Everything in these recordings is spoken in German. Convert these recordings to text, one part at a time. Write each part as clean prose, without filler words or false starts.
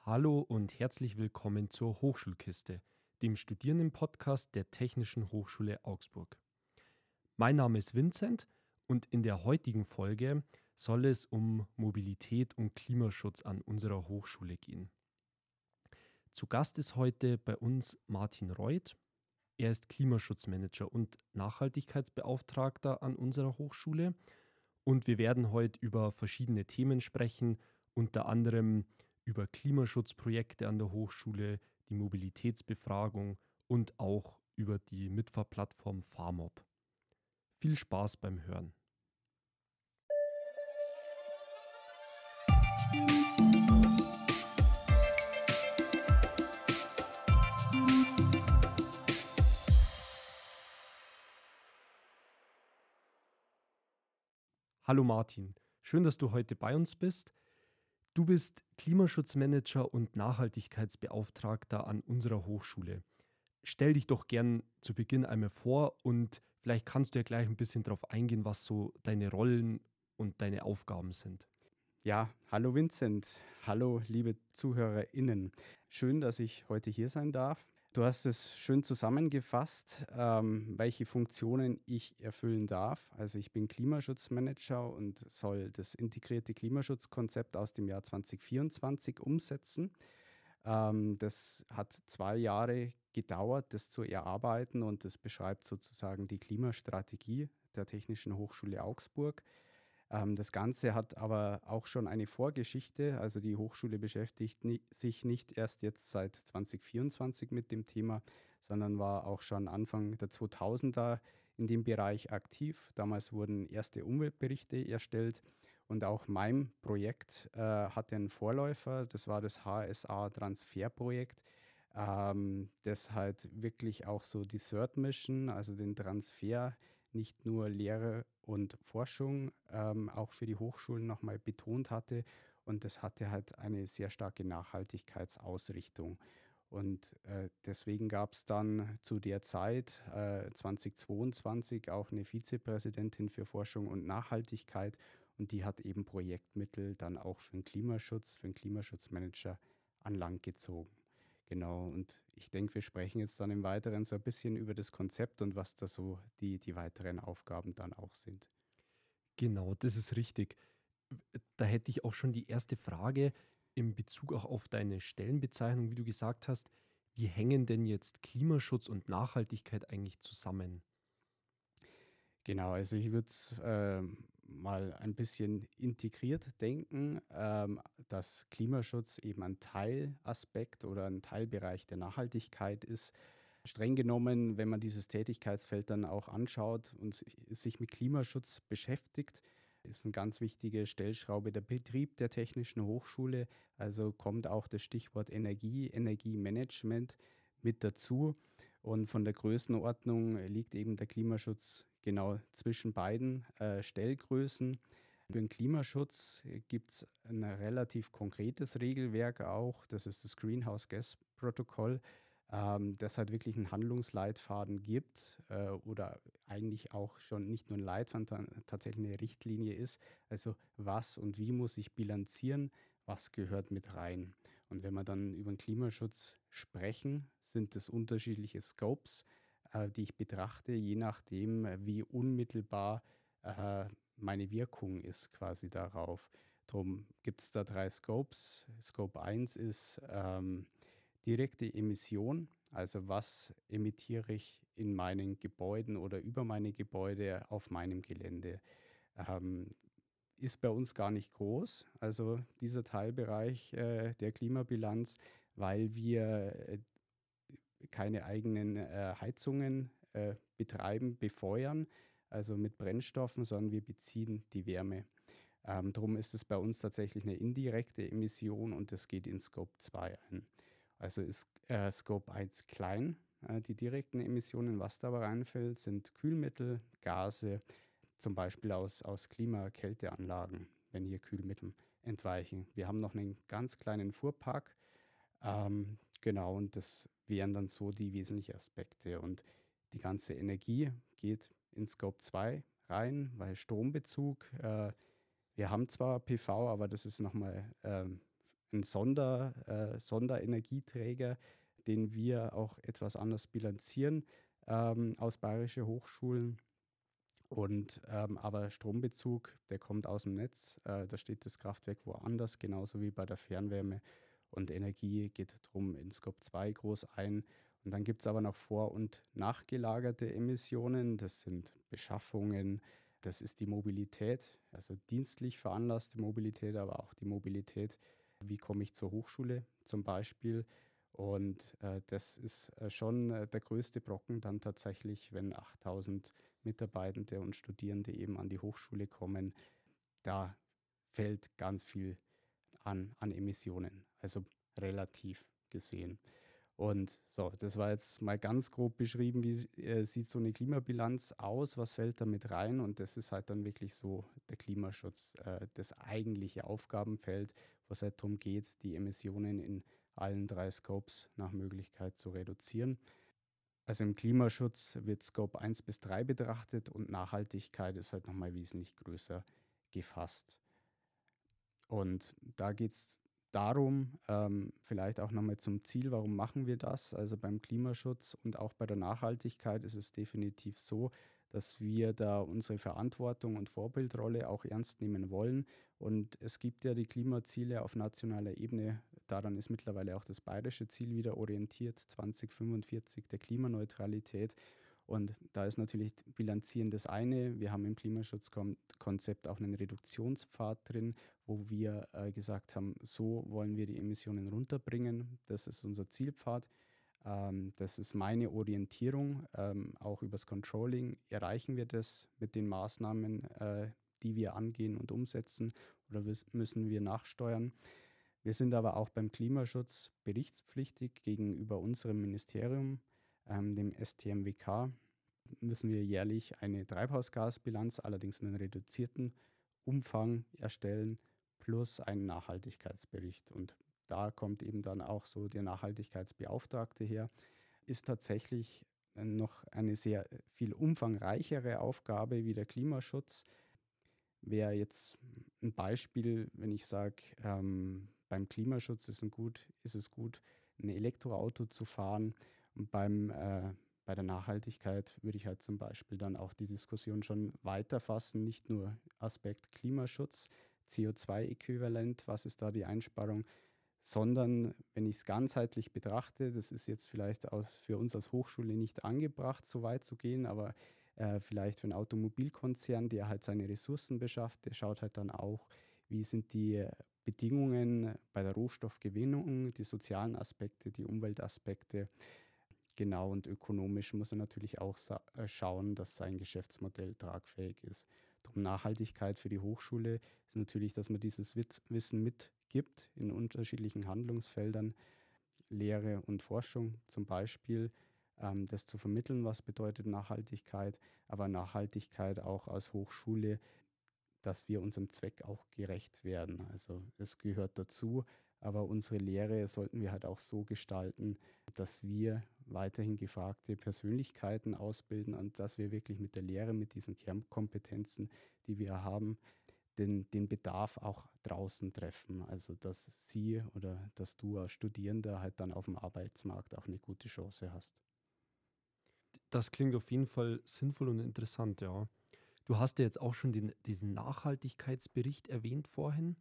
Hallo und herzlich willkommen zur Hochschulkiste, dem Studierendenpodcast der Technischen Hochschule Augsburg. Mein Name ist Vincent und in der heutigen Folge soll es um Mobilität und Klimaschutz an unserer Hochschule gehen. Zu Gast ist heute bei uns Martin Reuth. Er ist Klimaschutzmanager und Nachhaltigkeitsbeauftragter an unserer Hochschule und wir werden heute über verschiedene Themen sprechen, unter anderem über Klimaschutzprojekte an der Hochschule, die Mobilitätsbefragung und auch über die Mitfahrplattform Fahrmob. Viel Spaß beim Hören. Hallo Martin, schön, dass du heute bei uns bist. Du bist Klimaschutzmanager und Nachhaltigkeitsbeauftragter an unserer Hochschule. Stell dich doch gern zu Beginn einmal vor und vielleicht kannst du ja gleich ein bisschen darauf eingehen, was so deine Rollen und deine Aufgaben sind. Ja, hallo Vincent, hallo liebe ZuhörerInnen. Schön, dass ich heute hier sein darf. Du hast es schön zusammengefasst, welche Funktionen ich erfüllen darf. Also ich bin Klimaschutzmanager und soll das integrierte Klimaschutzkonzept aus dem Jahr 2024 umsetzen. Das hat 2 Jahre gedauert, das zu erarbeiten, und das beschreibt sozusagen die Klimastrategie der Technischen Hochschule Augsburg. Das Ganze hat aber auch schon eine Vorgeschichte. Also die Hochschule beschäftigt sich nicht erst jetzt seit 2024 mit dem Thema, sondern war auch schon Anfang der 2000er in dem Bereich aktiv. Damals wurden erste Umweltberichte erstellt, und auch mein Projekt hatte einen Vorläufer. Das war das HSA-Transferprojekt, das halt wirklich auch so die Third Mission, also den Transfer, nicht nur Lehre und Forschung, auch für die Hochschulen nochmal betont hatte. Und das hatte halt eine sehr starke Nachhaltigkeitsausrichtung. Und deswegen gab es dann zu der Zeit, 2022, auch eine Vizepräsidentin für Forschung und Nachhaltigkeit. Und die hat eben Projektmittel dann auch für den Klimaschutzmanager an Land gezogen. Genau, und ich denke, wir sprechen jetzt dann im Weiteren so ein bisschen über das Konzept und was da so die weiteren Aufgaben dann auch sind. Genau, das ist richtig. Da hätte ich auch schon die erste Frage in Bezug auch auf deine Stellenbezeichnung, wie du gesagt hast. Wie hängen denn jetzt Klimaschutz und Nachhaltigkeit eigentlich zusammen? Genau, also ich würde es mal ein bisschen integriert denken, dass Klimaschutz eben ein Teilaspekt oder ein Teilbereich der Nachhaltigkeit ist. Streng genommen, wenn man dieses Tätigkeitsfeld dann auch anschaut und sich mit Klimaschutz beschäftigt, ist eine ganz wichtige Stellschraube der Betrieb der Technischen Hochschule. Also kommt auch das Stichwort Energie, Energiemanagement mit dazu. Und von der Größenordnung liegt eben der Klimaschutz genau zwischen beiden Stellgrößen. Für den Klimaschutz gibt es ein relativ konkretes Regelwerk auch. Das ist das Greenhouse Gas Protokoll, das halt wirklich einen Handlungsleitfaden gibt, oder eigentlich auch schon nicht nur ein Leitfaden, sondern tatsächlich eine Richtlinie ist. Also was und wie muss ich bilanzieren, was gehört mit rein. Und wenn wir dann über den Klimaschutz sprechen, sind es unterschiedliche Scopes, die ich betrachte, je nachdem, wie unmittelbar meine Wirkung ist quasi darauf. Darum gibt es da 3 Scopes. Scope 1 ist direkte Emission, also was emittiere ich in meinen Gebäuden oder über meine Gebäude auf meinem Gelände. Ähm, Ist bei uns gar nicht groß, also dieser Teilbereich der Klimabilanz, weil wir keine eigenen Heizungen betreiben, befeuern, also mit Brennstoffen, sondern wir beziehen die Wärme. Drum ist es bei uns tatsächlich eine indirekte Emission, und das geht in Scope 2 ein. Also ist Scope 1 klein. Die direkten Emissionen, was da aber reinfällt, sind Kühlmittel, Gase, zum Beispiel aus Klimakälteanlagen, wenn hier Kühlmittel entweichen. Wir haben noch einen ganz kleinen Fuhrpark. Genau, und das wären dann so die wesentlichen Aspekte. Und die ganze Energie geht in Scope 2 rein, weil Strombezug, wir haben zwar PV, aber das ist nochmal ein Sonderenergieträger, den wir auch etwas anders bilanzieren aus Bayerische Hochschulen. Aber Strombezug, der kommt aus dem Netz. Da steht das Kraftwerk woanders, genauso wie bei der Fernwärme. Und Energie geht drum in Scope 2 groß ein. Und dann gibt es aber noch vor- und nachgelagerte Emissionen. Das sind Beschaffungen, das ist die Mobilität, also dienstlich veranlasste Mobilität, aber auch die Mobilität, wie komme ich zur Hochschule zum Beispiel. Und das ist schon der größte Brocken dann tatsächlich, wenn 8000 Mitarbeitende und Studierende eben an die Hochschule kommen. Da fällt ganz viel an Emissionen, also relativ gesehen. Und so, das war jetzt mal ganz grob beschrieben, wie sieht so eine Klimabilanz aus, was fällt da mit rein? Und das ist halt dann wirklich so der Klimaschutz, das eigentliche Aufgabenfeld, wo es halt darum geht, die Emissionen in allen 3 Scopes nach Möglichkeit zu reduzieren. Also im Klimaschutz wird Scope 1 bis 3 betrachtet und Nachhaltigkeit ist halt nochmal wesentlich größer gefasst. Und da geht es darum, vielleicht auch nochmal zum Ziel, warum machen wir das? Also beim Klimaschutz und auch bei der Nachhaltigkeit ist es definitiv so, dass wir da unsere Verantwortung und Vorbildrolle auch ernst nehmen wollen. Und es gibt ja die Klimaziele auf nationaler Ebene. Daran ist mittlerweile auch das bayerische Ziel wieder orientiert, 2045 der Klimaneutralität. Und da ist natürlich Bilanzieren das eine. Wir haben im Klimaschutzkonzept auch einen Reduktionspfad drin, wo wir gesagt haben, so wollen wir die Emissionen runterbringen. Das ist unser Zielpfad. Das ist meine Orientierung. Auch übers Controlling erreichen wir das mit den Maßnahmen, die wir angehen und umsetzen oder müssen wir nachsteuern. Wir sind aber auch beim Klimaschutz berichtspflichtig gegenüber unserem Ministerium, dem STMWK. Müssen wir jährlich eine Treibhausgasbilanz, allerdings in einem reduzierten Umfang erstellen, plus einen Nachhaltigkeitsbericht. Und da kommt eben dann auch so der Nachhaltigkeitsbeauftragte her. Ist tatsächlich noch eine sehr viel umfangreichere Aufgabe wie der Klimaschutz. Wäre jetzt ein Beispiel, wenn ich sage, beim Klimaschutz ist es gut, ein Elektroauto zu fahren. Und bei der Nachhaltigkeit würde ich halt zum Beispiel dann auch die Diskussion schon weiter fassen, nicht nur Aspekt Klimaschutz, CO2-Äquivalent, was ist da die Einsparung, sondern wenn ich es ganzheitlich betrachte, das ist jetzt vielleicht für uns als Hochschule nicht angebracht, so weit zu gehen, aber vielleicht für einen Automobilkonzern, der halt seine Ressourcen beschafft, der schaut halt dann auch, wie sind die Bedingungen bei der Rohstoffgewinnung, die sozialen Aspekte, die Umweltaspekte. Genau, und ökonomisch muss er natürlich auch schauen, dass sein Geschäftsmodell tragfähig ist. Drum Nachhaltigkeit für die Hochschule ist natürlich, dass man dieses Wissen mitgibt in unterschiedlichen Handlungsfeldern, Lehre und Forschung zum Beispiel, das zu vermitteln, was bedeutet Nachhaltigkeit, aber Nachhaltigkeit auch als Hochschule, dass wir unserem Zweck auch gerecht werden. Also es gehört dazu, aber unsere Lehre sollten wir halt auch so gestalten, dass wir weiterhin gefragte Persönlichkeiten ausbilden und dass wir wirklich mit der Lehre, mit diesen Kernkompetenzen, die wir haben, den Bedarf auch draußen treffen. Also dass sie oder dass du als Studierender halt dann auf dem Arbeitsmarkt auch eine gute Chance hast. Das klingt auf jeden Fall sinnvoll und interessant, ja. Du hast ja jetzt auch schon diesen Nachhaltigkeitsbericht erwähnt vorhin.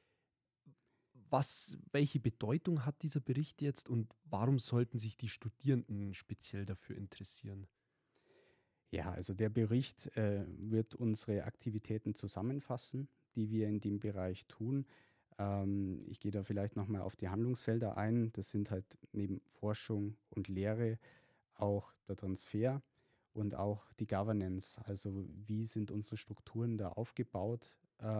Welche Bedeutung hat dieser Bericht jetzt und warum sollten sich die Studierenden speziell dafür interessieren? Ja, also der Bericht wird unsere Aktivitäten zusammenfassen, die wir in dem Bereich tun. Ich gehe da vielleicht nochmal auf die Handlungsfelder ein. Das sind halt neben Forschung und Lehre auch der Transfer und auch die Governance. Also wie sind unsere Strukturen da aufgebaut,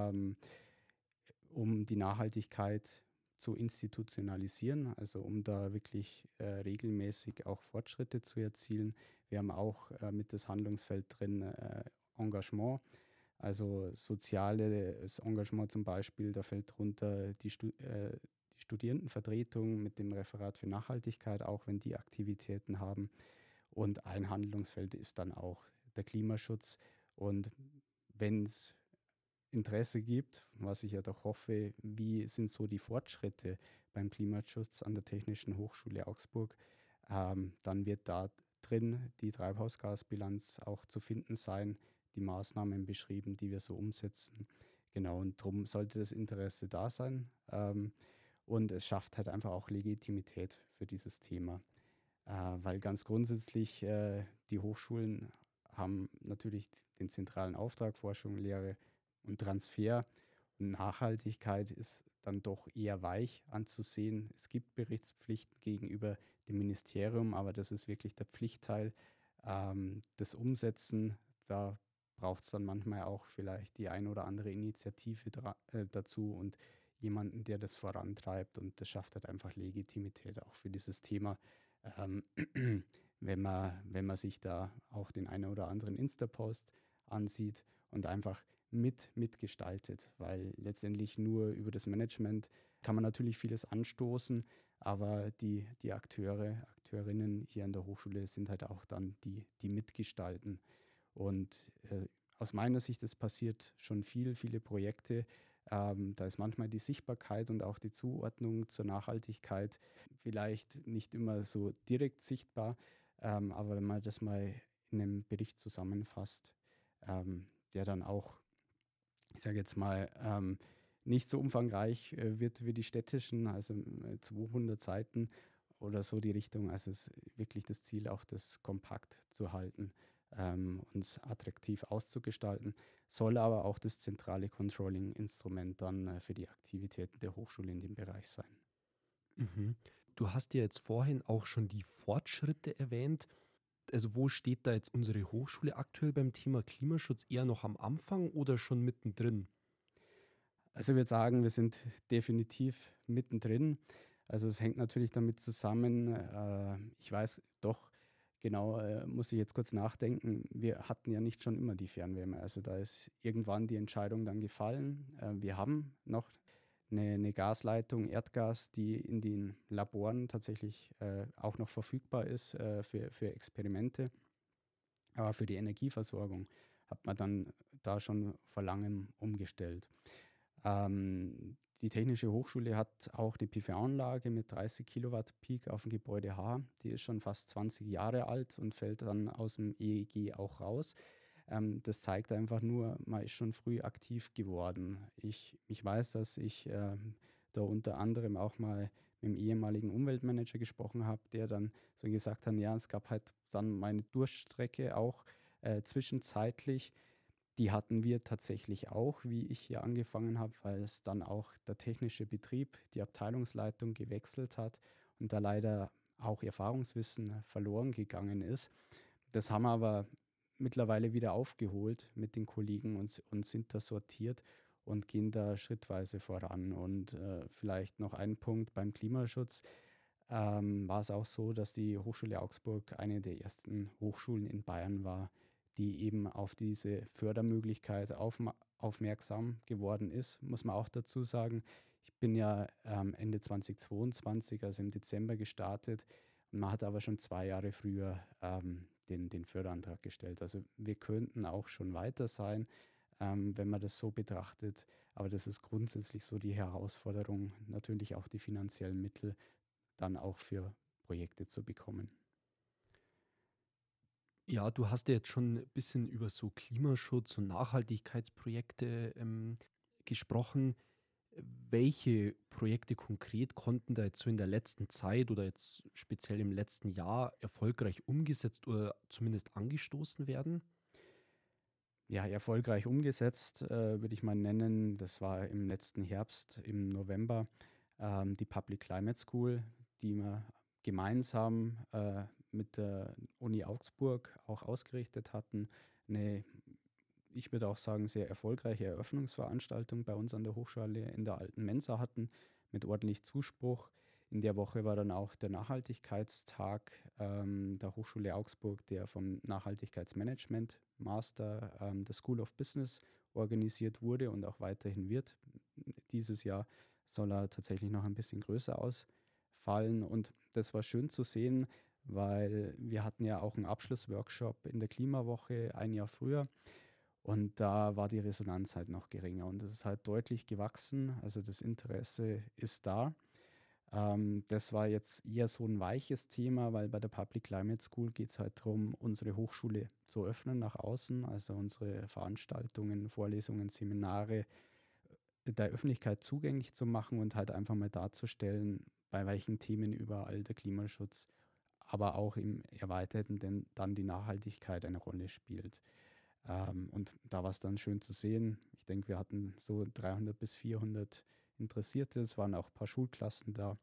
um die Nachhaltigkeit zu institutionalisieren, also um da wirklich regelmäßig auch Fortschritte zu erzielen. Wir haben auch mit das Handlungsfeld drin Engagement, also soziales Engagement zum Beispiel, da fällt drunter die Studierendenvertretung mit dem Referat für Nachhaltigkeit, auch wenn die Aktivitäten haben. Und ein Handlungsfeld ist dann auch der Klimaschutz. Und wenn es Interesse gibt, was ich ja doch hoffe, wie sind so die Fortschritte beim Klimaschutz an der Technischen Hochschule Augsburg, dann wird da drin die Treibhausgasbilanz auch zu finden sein, die Maßnahmen beschrieben, die wir so umsetzen. Genau, und darum sollte das Interesse da sein. Und es schafft halt einfach auch Legitimität für dieses Thema. Weil ganz grundsätzlich die Hochschulen haben natürlich den zentralen Auftrag, Forschung, Lehre und Transfer. Und Nachhaltigkeit ist dann doch eher weich anzusehen. Es gibt Berichtspflichten gegenüber dem Ministerium, aber das ist wirklich der Pflichtteil. Das Umsetzen, da braucht es dann manchmal auch vielleicht die ein oder andere Initiative dazu und jemanden, der das vorantreibt. Und das schafft halt einfach Legitimität auch für dieses Thema, ähm, wenn man sich da auch den einen oder anderen Insta-Post ansieht und einfach mitgestaltet, weil letztendlich nur über das Management kann man natürlich vieles anstoßen, aber die Akteurinnen hier an der Hochschule sind halt auch dann die mitgestalten. Und aus meiner Sicht, es passiert schon viele Projekte. Da ist manchmal die Sichtbarkeit und auch die Zuordnung zur Nachhaltigkeit vielleicht nicht immer so direkt sichtbar, aber wenn man das mal in einem Bericht zusammenfasst, der dann auch, ich sage jetzt mal, nicht so umfangreich wird wie die städtischen, also 200 Seiten oder so die Richtung. Also es ist wirklich das Ziel, auch das kompakt zu halten, uns attraktiv auszugestalten, soll aber auch das zentrale Controlling-Instrument dann für die Aktivitäten der Hochschule in dem Bereich sein. Mhm. Du hast ja jetzt vorhin auch schon die Fortschritte erwähnt. Also wo steht da jetzt unsere Hochschule aktuell beim Thema Klimaschutz? Eher noch am Anfang oder schon mittendrin? Also ich würde sagen, wir sind definitiv mittendrin. Also es hängt natürlich damit zusammen, ich weiß doch genau, muss ich jetzt kurz nachdenken, wir hatten ja nicht schon immer die Fernwärme. Also da ist irgendwann die Entscheidung dann gefallen. Wir haben noch eine Gasleitung, Erdgas, die in den Laboren tatsächlich auch noch verfügbar ist für Experimente. Aber für die Energieversorgung hat man dann da schon vor langem umgestellt. Die Technische Hochschule hat auch eine PV-Anlage mit 30 Kilowatt Peak auf dem Gebäude H. Die ist schon fast 20 Jahre alt und fällt dann aus dem EEG auch raus. Das zeigt einfach nur, man ist schon früh aktiv geworden. Ich weiß, dass ich da unter anderem auch mal mit dem ehemaligen Umweltmanager gesprochen habe, der dann so gesagt hat, ja, es gab halt dann meine Durststrecke auch zwischenzeitlich. Die hatten wir tatsächlich auch, wie ich hier angefangen habe, weil es dann auch der technische Betrieb, die Abteilungsleitung gewechselt hat und da leider auch Erfahrungswissen verloren gegangen ist. Das haben wir aber mittlerweile wieder aufgeholt mit den Kollegen und sind da sortiert und gehen da schrittweise voran. Und vielleicht noch ein Punkt beim Klimaschutz. War es auch so, dass die Hochschule Augsburg eine der ersten Hochschulen in Bayern war, die eben auf diese Fördermöglichkeit aufmerksam geworden ist, muss man auch dazu sagen. Ich bin ja Ende 2022, also im Dezember gestartet. Man hat aber schon 2 Jahre früher den Förderantrag gestellt. Also wir könnten auch schon weiter sein, wenn man das so betrachtet. Aber das ist grundsätzlich so die Herausforderung, natürlich auch die finanziellen Mittel dann auch für Projekte zu bekommen. Ja, du hast ja jetzt schon ein bisschen über so Klimaschutz und Nachhaltigkeitsprojekte gesprochen. Welche Projekte konkret konnten da jetzt so in der letzten Zeit oder jetzt speziell im letzten Jahr erfolgreich umgesetzt oder zumindest angestoßen werden? Ja, erfolgreich umgesetzt, würde ich mal nennen. Das war im letzten Herbst, im November, die Public Climate School, die wir gemeinsam mit der Uni Augsburg auch ausgerichtet hatten. Eine, ich würde auch sagen, sehr erfolgreiche Eröffnungsveranstaltung bei uns an der Hochschule in der Alten Mensa hatten, mit ordentlich Zuspruch. In der Woche war dann auch der Nachhaltigkeitstag der Hochschule Augsburg, der vom Nachhaltigkeitsmanagement Master der School of Business organisiert wurde und auch weiterhin wird. Dieses Jahr soll er tatsächlich noch ein bisschen größer ausfallen und das war schön zu sehen, weil wir hatten ja auch einen Abschlussworkshop in der Klimawoche ein Jahr früher Und da war die Resonanz halt noch geringer und es ist halt deutlich gewachsen. Also das Interesse ist da. Das war jetzt eher so ein weiches Thema, weil bei der Public Climate School geht es halt darum, unsere Hochschule zu öffnen nach außen, also unsere Veranstaltungen, Vorlesungen, Seminare der Öffentlichkeit zugänglich zu machen und halt einfach mal darzustellen, bei welchen Themen überall der Klimaschutz, aber auch im Erweiterten denn dann die Nachhaltigkeit eine Rolle spielt. Und da war es dann schön zu sehen. Ich denke, wir hatten so 300 bis 400 Interessierte. Es waren auch ein paar Schulklassen da.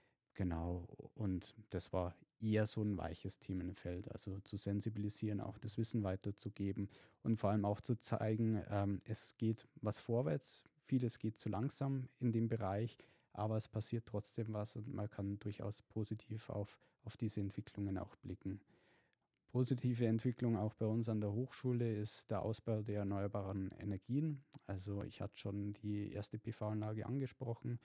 Genau. Und das war eher so ein weiches Themenfeld. Also zu sensibilisieren, auch das Wissen weiterzugeben und vor allem auch zu zeigen, es geht was vorwärts. Vieles geht zu langsam in dem Bereich, aber es passiert trotzdem was und man kann durchaus positiv auf diese Entwicklungen auch blicken. Positive Entwicklung auch bei uns an der Hochschule ist der Ausbau der erneuerbaren Energien. Also ich hatte schon die erste PV-Anlage angesprochen.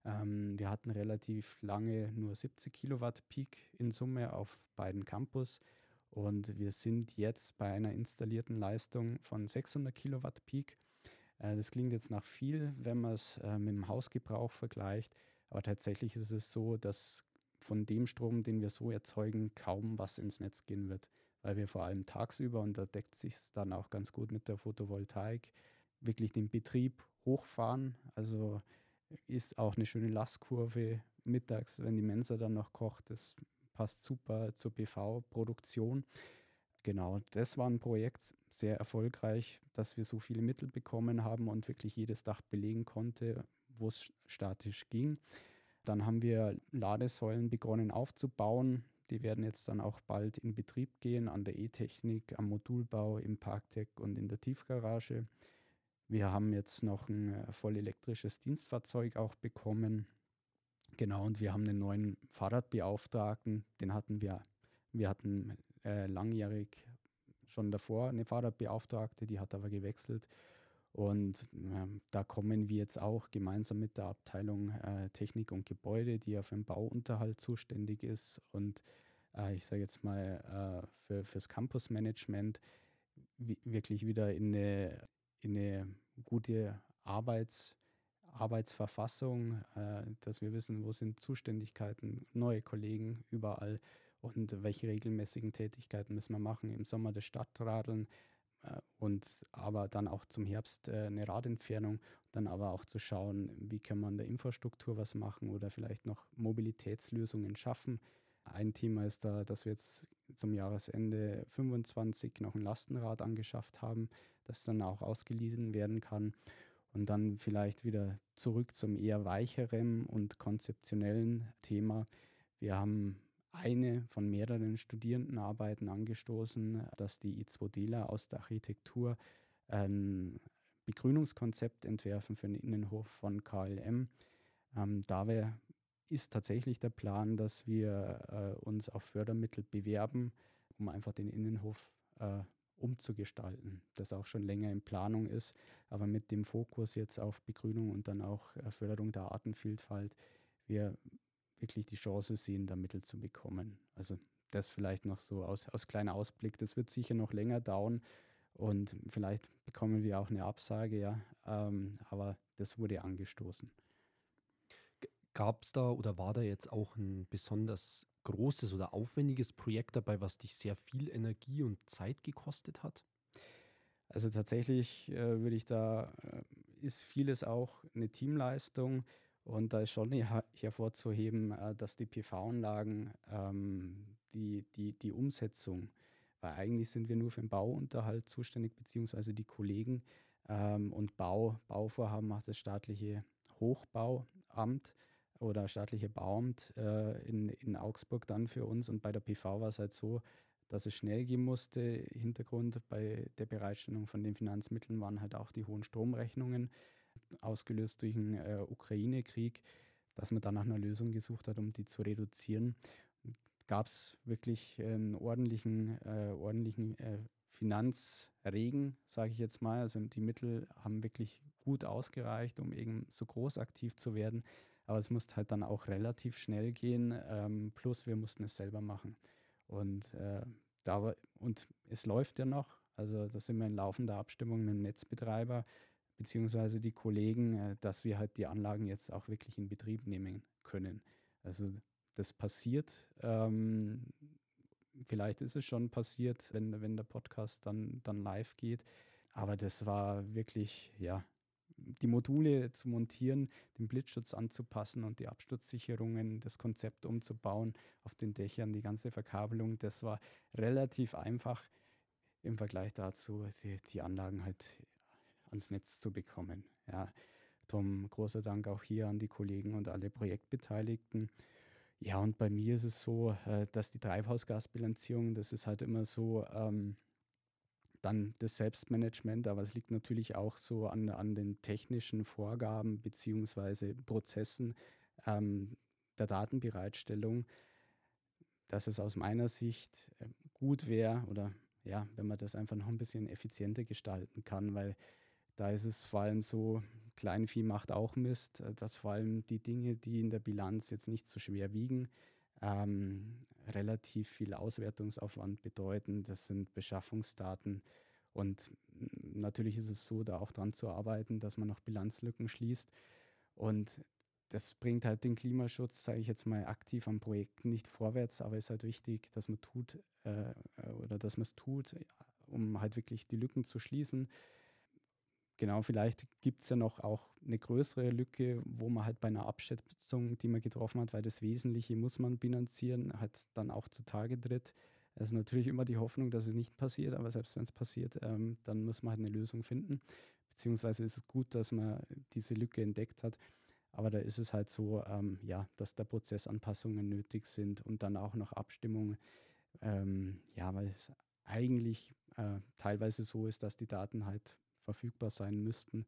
Wir hatten relativ lange nur 70 Kilowatt Peak in Summe auf beiden Campus und wir sind jetzt bei einer installierten Leistung von 600 Kilowatt Peak. Das klingt jetzt nach viel, wenn man es mit dem Hausgebrauch vergleicht, aber tatsächlich ist es so, dass von dem Strom, den wir so erzeugen, kaum was ins Netz gehen wird, weil wir vor allem tagsüber, und da deckt sich dann auch ganz gut mit der Photovoltaik, wirklich den Betrieb hochfahren. Also ist auch eine schöne Lastkurve mittags, wenn die Mensa dann noch kocht. Das passt super zur PV-Produktion. Genau, das war ein Projekt, sehr erfolgreich, dass wir so viele Mittel bekommen haben und wirklich jedes Dach belegen konnte, wo es statisch ging. Dann haben wir Ladesäulen begonnen aufzubauen. Die werden jetzt dann auch bald in Betrieb gehen an der E-Technik, am Modulbau, im Parktech und in der Tiefgarage. Wir haben jetzt noch ein voll elektrisches Dienstfahrzeug auch bekommen. Genau, und wir haben einen neuen Fahrradbeauftragten. Den hatten wir. Wir hatten langjährig schon davor eine Fahrradbeauftragte, die hat aber gewechselt. Und da kommen wir jetzt auch gemeinsam mit der Abteilung Technik und Gebäude, die ja für den Bauunterhalt zuständig ist und ich sage jetzt mal fürs Campusmanagement wirklich wieder in eine gute Arbeitsverfassung, dass wir wissen, wo sind Zuständigkeiten, neue Kollegen überall und welche regelmäßigen Tätigkeiten müssen wir machen. Im Sommer das Stadtradeln, und aber dann auch zum Herbst eine Radentfernung, dann aber auch zu schauen, wie kann man an der Infrastruktur was machen oder vielleicht noch Mobilitätslösungen schaffen. Ein Thema ist da, dass wir jetzt zum Jahresende 25 noch ein Lastenrad angeschafft haben, das dann auch ausgeliehen werden kann. Und dann vielleicht wieder zurück zum eher weicheren und konzeptionellen Thema. Wir haben eine von mehreren Studierendenarbeiten angestoßen, dass die I2Dela aus der Architektur ein Begrünungskonzept entwerfen für den Innenhof von KLM. Dabei ist tatsächlich der Plan, dass wir uns auf Fördermittel bewerben, um einfach den Innenhof umzugestalten, das auch schon länger in Planung ist, aber mit dem Fokus jetzt auf Begrünung und dann auch Förderung der Artenvielfalt, wir wirklich die Chance sehen, da Mittel zu bekommen. Also das vielleicht noch so aus kleiner Ausblick. Das wird sicher noch länger dauern und vielleicht bekommen wir auch eine Absage, ja, aber das wurde angestoßen. Gab es da oder war da jetzt auch ein besonders großes oder aufwendiges Projekt dabei, was dich sehr viel Energie und Zeit gekostet hat? Also tatsächlich würde ich da, ist vieles auch eine Teamleistung und da ist schon hervorzuheben, dass die PV-Anlagen, die Umsetzung, weil eigentlich sind wir nur für den Bauunterhalt zuständig, beziehungsweise die Kollegen und Bauvorhaben macht das staatliche Hochbauamt oder staatliche Bauamt in Augsburg dann für uns und bei der PV war es halt so, dass es schnell gehen musste. Hintergrund bei der Bereitstellung von den Finanzmitteln waren halt auch die hohen Stromrechnungen, ausgelöst durch den Ukraine-Krieg, dass man dann nach einer Lösung gesucht hat, um die zu reduzieren. Gab es wirklich einen ordentlichen Finanzregen, sage ich jetzt mal. Also die Mittel haben wirklich gut ausgereicht, um eben so groß aktiv zu werden. Aber es musste halt dann auch relativ schnell gehen, plus wir mussten es selber machen. Und es läuft ja noch. Also da sind wir in laufender Abstimmung mit dem Netzbetreiber beziehungsweise die Kollegen, dass wir halt die Anlagen jetzt auch wirklich in Betrieb nehmen können. Also das passiert. Vielleicht ist es schon passiert, wenn der Podcast dann live geht. Aber das war wirklich, ja, die Module zu montieren, den Blitzschutz anzupassen und die Absturzsicherungen, das Konzept umzubauen auf den Dächern, die ganze Verkabelung, das war relativ einfach im Vergleich dazu, die Anlagen halt ans Netz zu bekommen. Ja, darum großer Dank auch hier an die Kollegen und alle Projektbeteiligten. Ja, und bei mir ist es so, dass die Treibhausgasbilanzierung, das ist halt immer so dann das Selbstmanagement, aber es liegt natürlich auch so an den technischen Vorgaben beziehungsweise Prozessen der Datenbereitstellung, dass es aus meiner Sicht gut wäre oder ja, wenn man das einfach noch ein bisschen effizienter gestalten kann, weil da ist es vor allem so, Kleinvieh macht auch Mist, dass vor allem die Dinge, die in der Bilanz jetzt nicht so schwer wiegen, relativ viel Auswertungsaufwand bedeuten. Das sind Beschaffungsdaten. Und natürlich ist es so, da auch dran zu arbeiten, dass man noch Bilanzlücken schließt. Und das bringt halt den Klimaschutz, sage ich jetzt mal, aktiv am Projekt nicht vorwärts, aber es ist halt wichtig, dass man tut oder dass man es tut, um halt wirklich die Lücken zu schließen. Genau, vielleicht gibt es ja noch auch eine größere Lücke, wo man halt bei einer Abschätzung, die man getroffen hat, weil das Wesentliche muss man bilanzieren, halt dann auch zutage tritt. Es ist natürlich immer die Hoffnung, dass es nicht passiert, aber selbst wenn es passiert, dann muss man halt eine Lösung finden. Beziehungsweise ist es gut, dass man diese Lücke entdeckt hat. Aber da ist es halt so, ja, dass da Prozessanpassungen nötig sind und dann auch noch Abstimmungen. Ja, weil es eigentlich teilweise so ist, dass die Daten halt verfügbar sein müssten,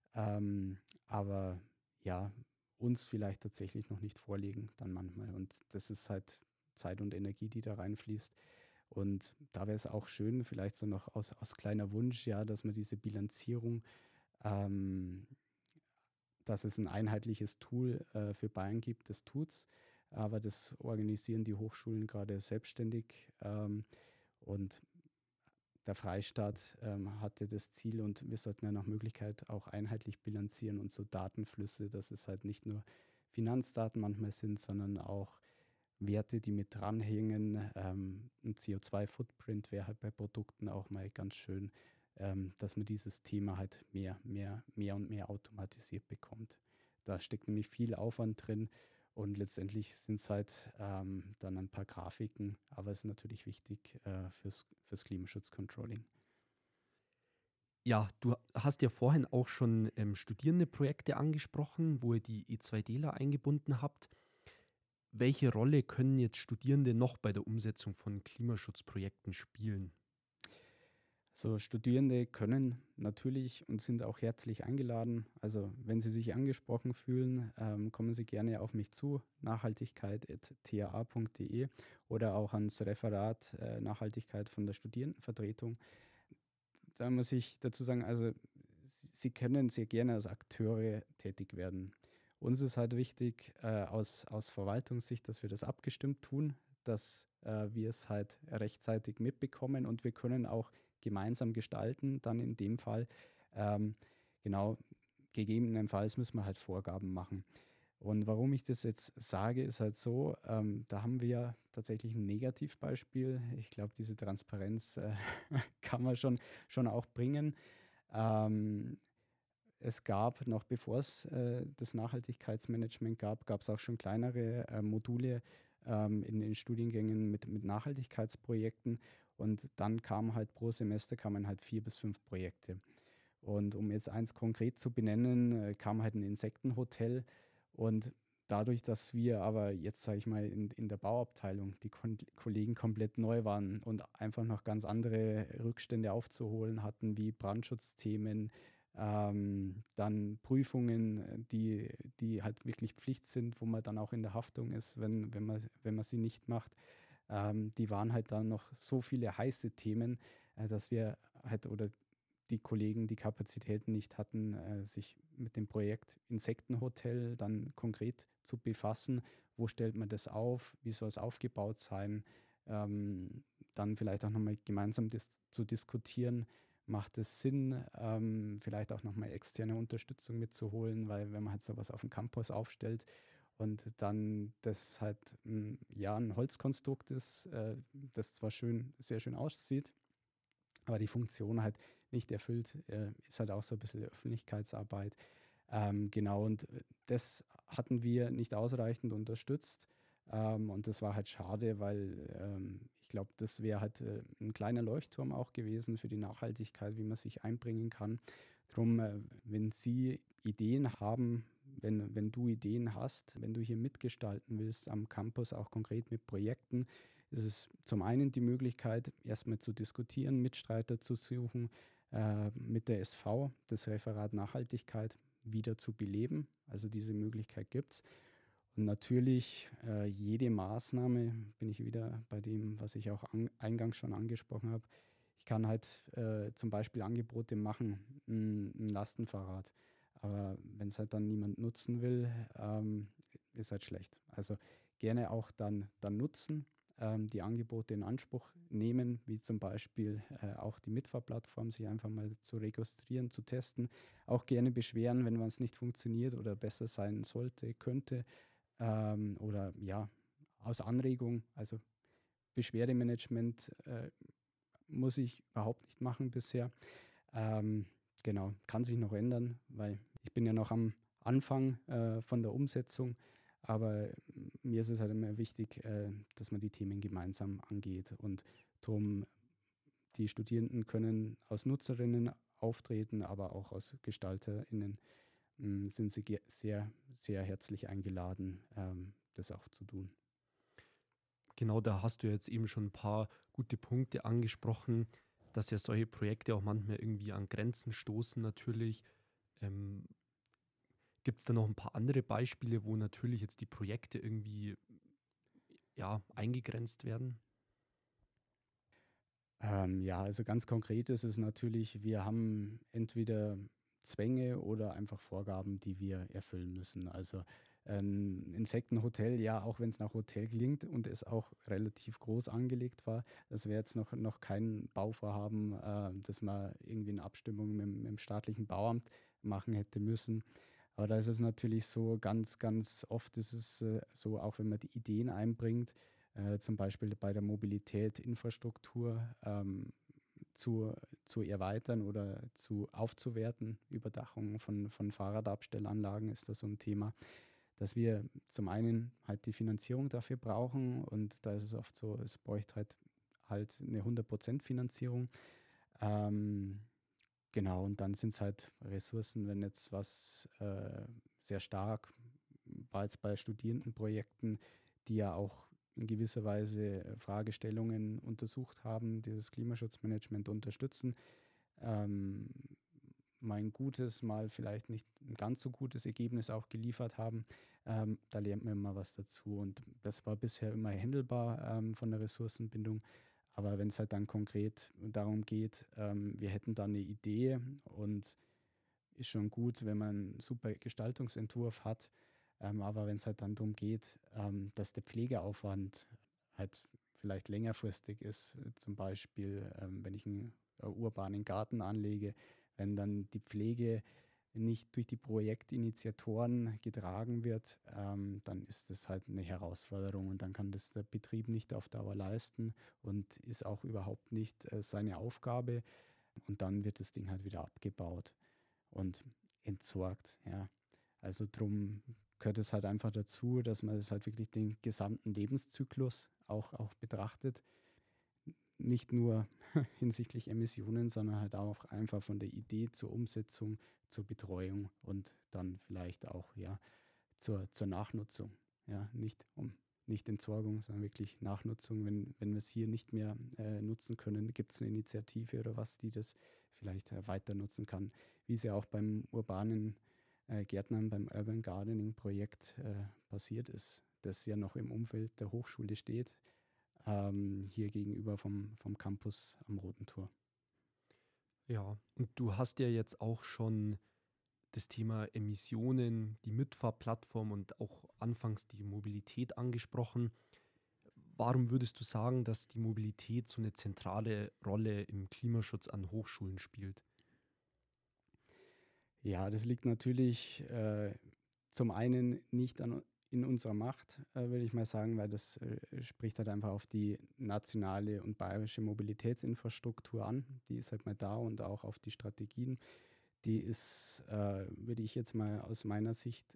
aber ja, uns vielleicht tatsächlich noch nicht vorliegen dann manchmal. Und das ist halt Zeit und Energie, die da reinfließt. Und da wäre es auch schön, vielleicht so noch aus kleiner Wunsch, ja, dass man diese Bilanzierung, ähm, dass es ein einheitliches Tool für Bayern gibt, das tut's. Aber das organisieren die Hochschulen gerade selbstständig. Und der Freistaat hatte das Ziel und wir sollten ja nach Möglichkeit auch einheitlich bilanzieren und so Datenflüsse, dass es halt nicht nur Finanzdaten manchmal sind, sondern auch Werte, die mit dranhängen. Ein CO2-Footprint wäre halt bei Produkten auch mal ganz schön, dass man dieses Thema halt mehr und mehr automatisiert bekommt. Da steckt nämlich viel Aufwand drin und letztendlich sind es halt dann ein paar Grafiken, aber es ist natürlich wichtig fürs Klimaschutzcontrolling. Ja, du hast ja vorhin auch schon Studierendenprojekte angesprochen, wo ihr die E2Dler eingebunden habt. Welche Rolle können jetzt Studierende noch bei der Umsetzung von Klimaschutzprojekten spielen? So, Studierende können natürlich und sind auch herzlich eingeladen. Also wenn sie sich angesprochen fühlen, kommen sie gerne auf mich zu, nachhaltigkeit.taa.de oder auch ans Referat Nachhaltigkeit von der Studierendenvertretung. Da muss ich dazu sagen, also sie können sehr gerne als Akteure tätig werden. Uns ist halt wichtig aus Verwaltungssicht, dass wir das abgestimmt tun, dass wir es halt rechtzeitig mitbekommen und wir können auch gemeinsam gestalten, dann in dem Fall. Genau, gegebenenfalls müssen wir halt Vorgaben machen. Und warum ich das jetzt sage, ist halt so, da haben wir ja tatsächlich ein Negativbeispiel. Ich glaube, diese Transparenz kann man schon auch bringen. Es gab, noch bevor es das Nachhaltigkeitsmanagement gab es auch schon kleinere Module in den Studiengängen mit Nachhaltigkeitsprojekten. Und dann kamen halt pro Semester kamen halt 4 bis 5 Projekte. Und um jetzt eins konkret zu benennen, kam halt ein Insektenhotel. Und dadurch, dass wir aber jetzt, sage ich mal, in der Bauabteilung die Kollegen komplett neu waren und einfach noch ganz andere Rückstände aufzuholen hatten, wie Brandschutzthemen, dann Prüfungen, die halt wirklich Pflicht sind, wo man dann auch in der Haftung ist, wenn man sie nicht macht. Die waren halt dann noch so viele heiße Themen, dass wir halt oder die Kollegen die Kapazitäten nicht hatten, sich mit dem Projekt Insektenhotel dann konkret zu befassen. Wo stellt man das auf? Wie soll es aufgebaut sein? Da dann vielleicht auch nochmal gemeinsam zu diskutieren, macht es Sinn, vielleicht auch nochmal externe Unterstützung mitzuholen, weil wenn man halt sowas auf dem Campus aufstellt und dann das halt ja ein Holzkonstrukt ist, das zwar sehr schön aussieht, aber die Funktion halt nicht erfüllt, ist halt auch so ein bisschen Öffentlichkeitsarbeit. Genau, und das hatten wir nicht ausreichend unterstützt. Und das war halt schade, weil ich glaube, das wäre halt ein kleiner Leuchtturm auch gewesen für die Nachhaltigkeit, wie man sich einbringen kann. Drum, wenn Sie Ideen haben, wenn du Ideen hast, wenn du hier mitgestalten willst am Campus, auch konkret mit Projekten, ist es zum einen die Möglichkeit, erstmal zu diskutieren, Mitstreiter zu suchen, mit der SV, das Referat Nachhaltigkeit, wieder zu beleben. Also diese Möglichkeit gibt es. Und natürlich jede Maßnahme, bin ich wieder bei dem, was ich auch eingangs schon angesprochen habe. Ich kann halt zum Beispiel Angebote machen, ein Lastenfahrrad. Aber wenn es halt dann niemand nutzen will, ist halt schlecht. Also gerne auch dann nutzen, die Angebote in Anspruch nehmen, wie zum Beispiel auch die Mitfahrplattform, sich einfach mal zu registrieren, zu testen. Auch gerne beschweren, wenn was nicht funktioniert oder besser sein sollte, könnte. Oder ja, aus Anregung, also Beschwerdemanagement muss ich überhaupt nicht machen bisher. Ähm, genau, kann sich noch ändern, weil ich bin ja noch am Anfang von der Umsetzung, aber mir ist es halt immer wichtig, dass man die Themen gemeinsam angeht und darum, die Studierenden können als Nutzerinnen auftreten, aber auch als GestalterInnen sind sie sehr, sehr herzlich eingeladen, das auch zu tun. Genau, da hast du jetzt eben schon ein paar gute Punkte angesprochen, dass ja solche Projekte auch manchmal irgendwie an Grenzen stoßen natürlich. Gibt es da noch ein paar andere Beispiele, wo natürlich jetzt die Projekte irgendwie ja, eingegrenzt werden? Ja, also ganz konkret ist es natürlich, wir haben entweder Zwänge oder einfach Vorgaben, die wir erfüllen müssen. Also ein Insektenhotel, ja, auch wenn es nach Hotel klingt und es auch relativ groß angelegt war, das wäre jetzt noch kein Bauvorhaben, das man irgendwie in Abstimmung mit dem staatlichen Bauamt machen hätte müssen. Aber da ist es natürlich so, ganz oft ist es so, auch wenn man die Ideen einbringt, zum Beispiel bei der Mobilität, Infrastruktur zu, zu erweitern oder aufzuwerten. Überdachung von Fahrradabstellanlagen ist da so ein Thema, dass wir zum einen halt die Finanzierung dafür brauchen und da ist es oft so, es bräuchte halt eine 100% Finanzierung. Ähm, genau, und dann sind es halt Ressourcen, wenn jetzt was sehr stark, war jetzt bei Studierendenprojekten, die ja auch in gewisser Weise Fragestellungen untersucht haben, die das Klimaschutzmanagement unterstützen. Ähm, mal ein gutes, mal vielleicht nicht ein ganz so gutes Ergebnis auch geliefert haben. Da lernt man immer was dazu. Und das war bisher immer händelbar von der Ressourcenbindung. Aber wenn es halt dann konkret darum geht, wir hätten da eine Idee und ist schon gut, wenn man einen super Gestaltungsentwurf hat. Aber wenn es halt dann darum geht, dass der Pflegeaufwand halt vielleicht längerfristig ist, zum Beispiel, wenn ich einen urbanen Garten anlege, wenn dann die Pflege nicht durch die Projektinitiatoren getragen wird, dann ist das halt eine Herausforderung und dann kann das der Betrieb nicht auf Dauer leisten und ist auch überhaupt nicht seine Aufgabe und dann wird das Ding halt wieder abgebaut und entsorgt. Ja. Also drum gehört es halt einfach dazu, dass man es halt wirklich den gesamten Lebenszyklus auch betrachtet. Nicht nur hinsichtlich Emissionen, sondern halt auch einfach von der Idee zur Umsetzung, zur Betreuung und dann vielleicht auch ja, zur Nachnutzung. Ja, nicht Entsorgung, sondern wirklich Nachnutzung. Wenn wir es hier nicht mehr nutzen können, gibt es eine Initiative oder was, die das vielleicht weiter nutzen kann, wie es ja auch beim urbanen Gärtnern, beim Urban Gardening Projekt passiert ist, das ja noch im Umfeld der Hochschule steht, hier gegenüber vom Campus am Roten Tor. Ja, und du hast ja jetzt auch schon das Thema Emissionen, die Mitfahrplattform und auch anfangs die Mobilität angesprochen. warum würdest du sagen, dass die Mobilität so eine zentrale Rolle im Klimaschutz an Hochschulen spielt? Ja, das liegt natürlich zum einen nicht in unserer Macht, würde ich mal sagen, weil das spricht halt einfach auf die nationale und bayerische Mobilitätsinfrastruktur an. Die ist halt mal da und auch auf die Strategien. Die ist, würde ich jetzt mal aus meiner Sicht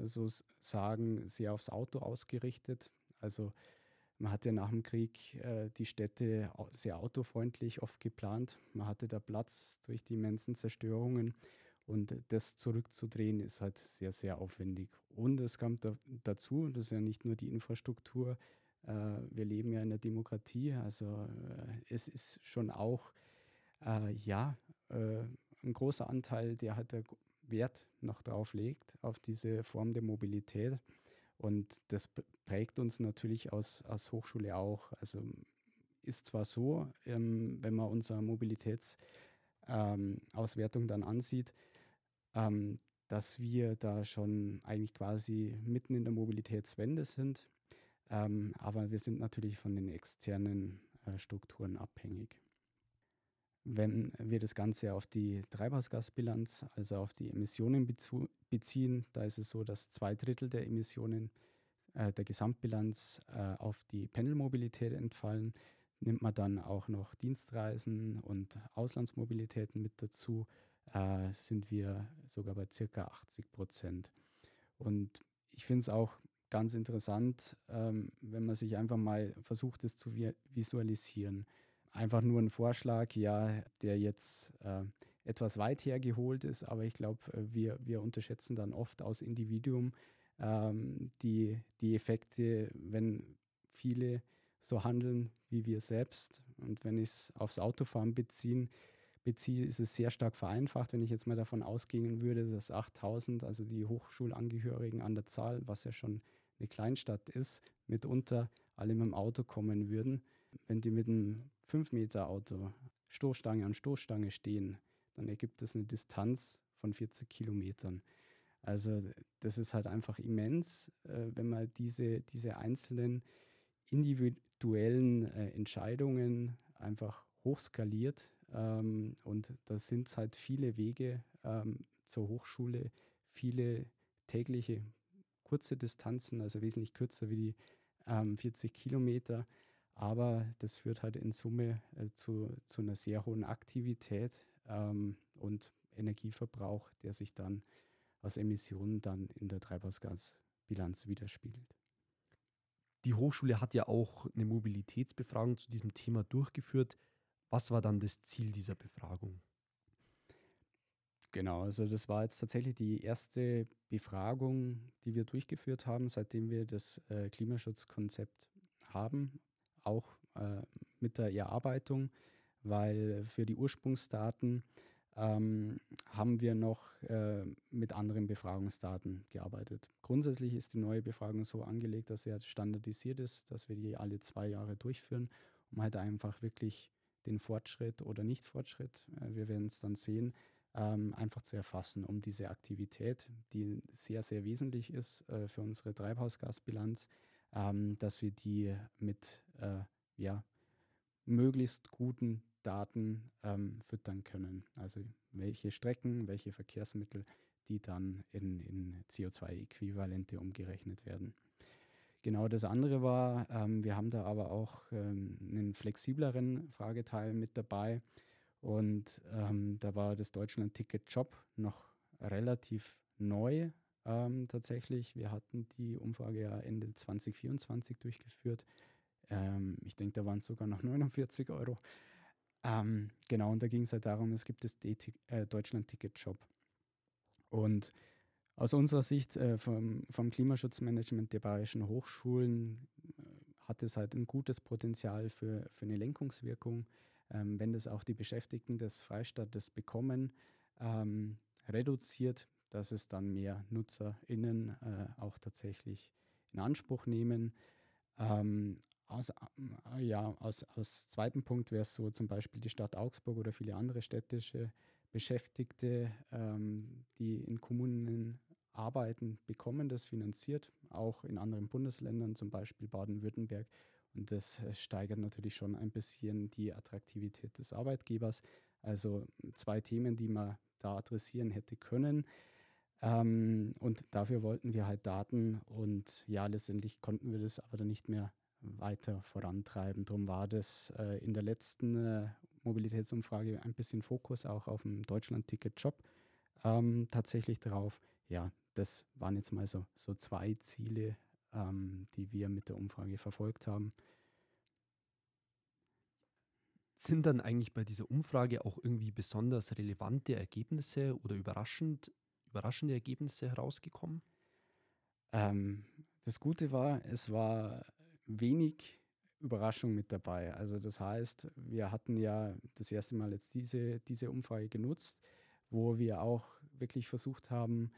sagen, sehr aufs Auto ausgerichtet. Also man hat ja nach dem Krieg die Städte sehr autofreundlich oft geplant. Man hatte da Platz durch die immensen Zerstörungen. Und das zurückzudrehen ist halt sehr, sehr aufwendig. Und es kommt dazu, das ist ja nicht nur die Infrastruktur, wir leben ja in der Demokratie, also es ist schon auch ja, ein großer Anteil, der halt der Wert noch drauf legt, auf diese Form der Mobilität. Und das prägt uns natürlich als Hochschule auch. Also ist zwar so, wenn man unsere Mobilitätsauswertung dann ansieht, dass wir da schon eigentlich quasi mitten in der Mobilitätswende sind, aber wir sind natürlich von den externen Strukturen abhängig. Wenn wir das Ganze auf die Treibhausgasbilanz, also auf die Emissionen beziehen, da ist es so, dass 2/3 der Emissionen der Gesamtbilanz auf die Pendelmobilität entfallen. Nimmt man dann auch noch Dienstreisen und Auslandsmobilitäten mit dazu, sind wir sogar bei circa 80%. Und ich finde es auch ganz interessant, wenn man sich einfach mal versucht, es zu visualisieren. Einfach nur ein Vorschlag, ja, der jetzt etwas weit hergeholt ist, aber ich glaube, wir unterschätzen dann oft als Individuum die Effekte, wenn viele so handeln wie wir selbst. Und wenn ich es aufs Autofahren beziehe, ist es sehr stark vereinfacht. Wenn ich jetzt mal davon ausgehen würde, dass 8000, also die Hochschulangehörigen an der Zahl, was ja schon eine Kleinstadt ist, mitunter alle mit dem Auto kommen würden. Wenn die mit einem 5-Meter-Auto Stoßstange an Stoßstange stehen, dann ergibt es eine Distanz von 40 Kilometern. Also das ist halt einfach immens, wenn man diese einzelnen individuellen Entscheidungen einfach hochskaliert. Und da sind halt viele Wege zur Hochschule, viele tägliche kurze Distanzen, also wesentlich kürzer wie die 40 Kilometer. Aber das führt halt in Summe zu einer sehr hohen Aktivität und Energieverbrauch, der sich dann aus Emissionen dann in der Treibhausgasbilanz widerspiegelt. Die Hochschule hat ja auch eine Mobilitätsbefragung zu diesem Thema durchgeführt. Was war dann das Ziel dieser Befragung? Genau, also das war jetzt tatsächlich die erste Befragung, die wir durchgeführt haben, seitdem wir das Klimaschutzkonzept haben, auch mit der Erarbeitung, weil für die Ursprungsdaten haben wir noch mit anderen Befragungsdaten gearbeitet. Grundsätzlich ist die neue Befragung so angelegt, dass sie halt standardisiert ist, dass wir die alle 2 Jahre durchführen, um halt einfach wirklich den Fortschritt oder Nicht-Fortschritt, wir werden es dann sehen, einfach zu erfassen, um diese Aktivität, die sehr, sehr wesentlich ist für unsere Treibhausgasbilanz, dass wir die mit ja, möglichst guten Daten füttern können. Also welche Strecken, welche Verkehrsmittel, die dann in CO2-Äquivalente umgerechnet werden. Genau das andere war, wir haben da aber auch einen flexibleren Frageteil mit dabei. Und da war das Deutschland-Ticket-Job noch relativ neu tatsächlich. Wir hatten die Umfrage ja Ende 2024 durchgeführt. Ich denke, da waren es sogar noch 49 Euro. Genau, und da ging es halt darum, es gibt das Deutschland-Ticket-Job. Und aus unserer Sicht vom Klimaschutzmanagement der bayerischen Hochschulen hat es halt ein gutes Potenzial für eine Lenkungswirkung, wenn das auch die Beschäftigten des Freistaates bekommen, reduziert, dass es dann mehr NutzerInnen auch tatsächlich in Anspruch nehmen. Aus zweiten Punkt wäre es so zum Beispiel die Stadt Augsburg oder viele andere städtische Beschäftigte, die in Kommunen arbeiten, bekommen das finanziert. auch in anderen Bundesländern, zum Beispiel Baden-Württemberg. Und das steigert natürlich schon ein bisschen die Attraktivität des Arbeitgebers. Also 2 Themen, die man da adressieren hätte können. Und dafür wollten wir halt Daten und ja, letztendlich konnten wir das aber dann nicht mehr weiter vorantreiben. Darum war das in der letzten Mobilitätsumfrage ein bisschen Fokus auch auf dem Deutschland-Ticket-Job tatsächlich drauf. Ja, das waren jetzt mal so 2 Ziele, die wir mit der Umfrage verfolgt haben. Sind dann eigentlich bei dieser Umfrage auch irgendwie besonders relevante Ergebnisse oder überraschende Ergebnisse herausgekommen? Das Gute war, es war wenig Überraschung mit dabei. Also das heißt, wir hatten ja das erste Mal jetzt diese Umfrage genutzt, wo wir auch wirklich versucht haben,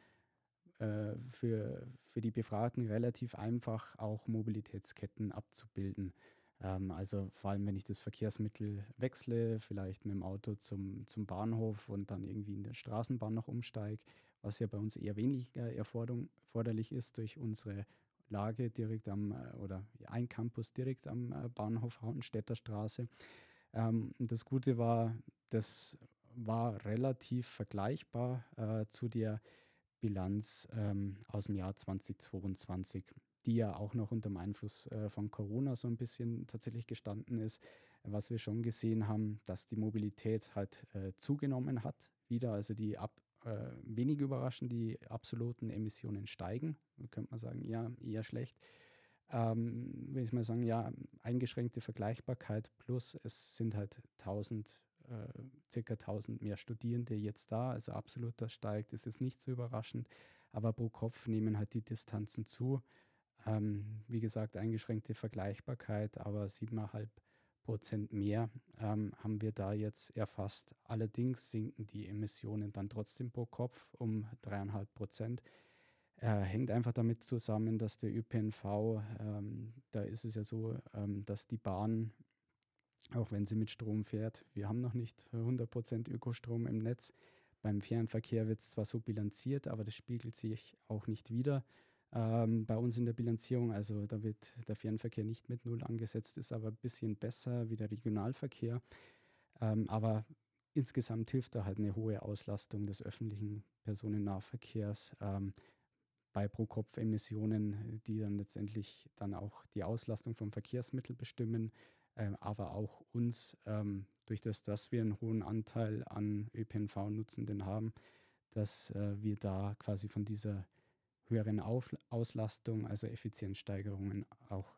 für die Befragten relativ einfach auch Mobilitätsketten abzubilden. Also vor allem, wenn ich das Verkehrsmittel wechsle, vielleicht mit dem Auto zum Bahnhof und dann irgendwie in der Straßenbahn noch umsteige, was ja bei uns eher weniger erforderlich ist durch unsere Lage direkt oder ein Campus direkt am Bahnhof Hauenstädter Straße. Und das Gute war, das war relativ vergleichbar zu der Bilanz aus dem Jahr 2022, die ja auch noch unter dem Einfluss von Corona so ein bisschen tatsächlich gestanden ist. Was wir schon gesehen haben, dass die Mobilität halt zugenommen hat wieder, also wenig überraschend, die absoluten Emissionen steigen. Da könnte man sagen, ja, eher schlecht. Will ich mal sagen, ja, eingeschränkte Vergleichbarkeit plus es sind halt circa 1000 mehr Studierende jetzt da, also absolut das steigt, ist jetzt nicht so überraschend, aber pro Kopf nehmen halt die Distanzen zu. Wie gesagt, eingeschränkte Vergleichbarkeit, aber 7,5% mehr haben wir da jetzt erfasst. Allerdings sinken die Emissionen dann trotzdem pro Kopf um 3,5%. Hängt einfach damit zusammen, dass der ÖPNV, da ist es ja so, dass die Bahn, auch wenn sie mit Strom fährt, wir haben noch nicht 100% Ökostrom im Netz. Beim Fernverkehr wird es zwar so bilanziert, aber das spiegelt sich auch nicht wider bei uns in der Bilanzierung. Also da wird der Fernverkehr nicht mit Null angesetzt, ist aber ein bisschen besser wie der Regionalverkehr. Aber insgesamt hilft da halt eine hohe Auslastung des öffentlichen Personennahverkehrs bei Pro-Kopf-Emissionen, die dann letztendlich dann auch die Auslastung vom Verkehrsmittel bestimmen, aber auch uns durch das, dass wir einen hohen Anteil an ÖPNV-Nutzenden haben, dass wir da quasi von dieser höheren Auslastung, also Effizienzsteigerungen auch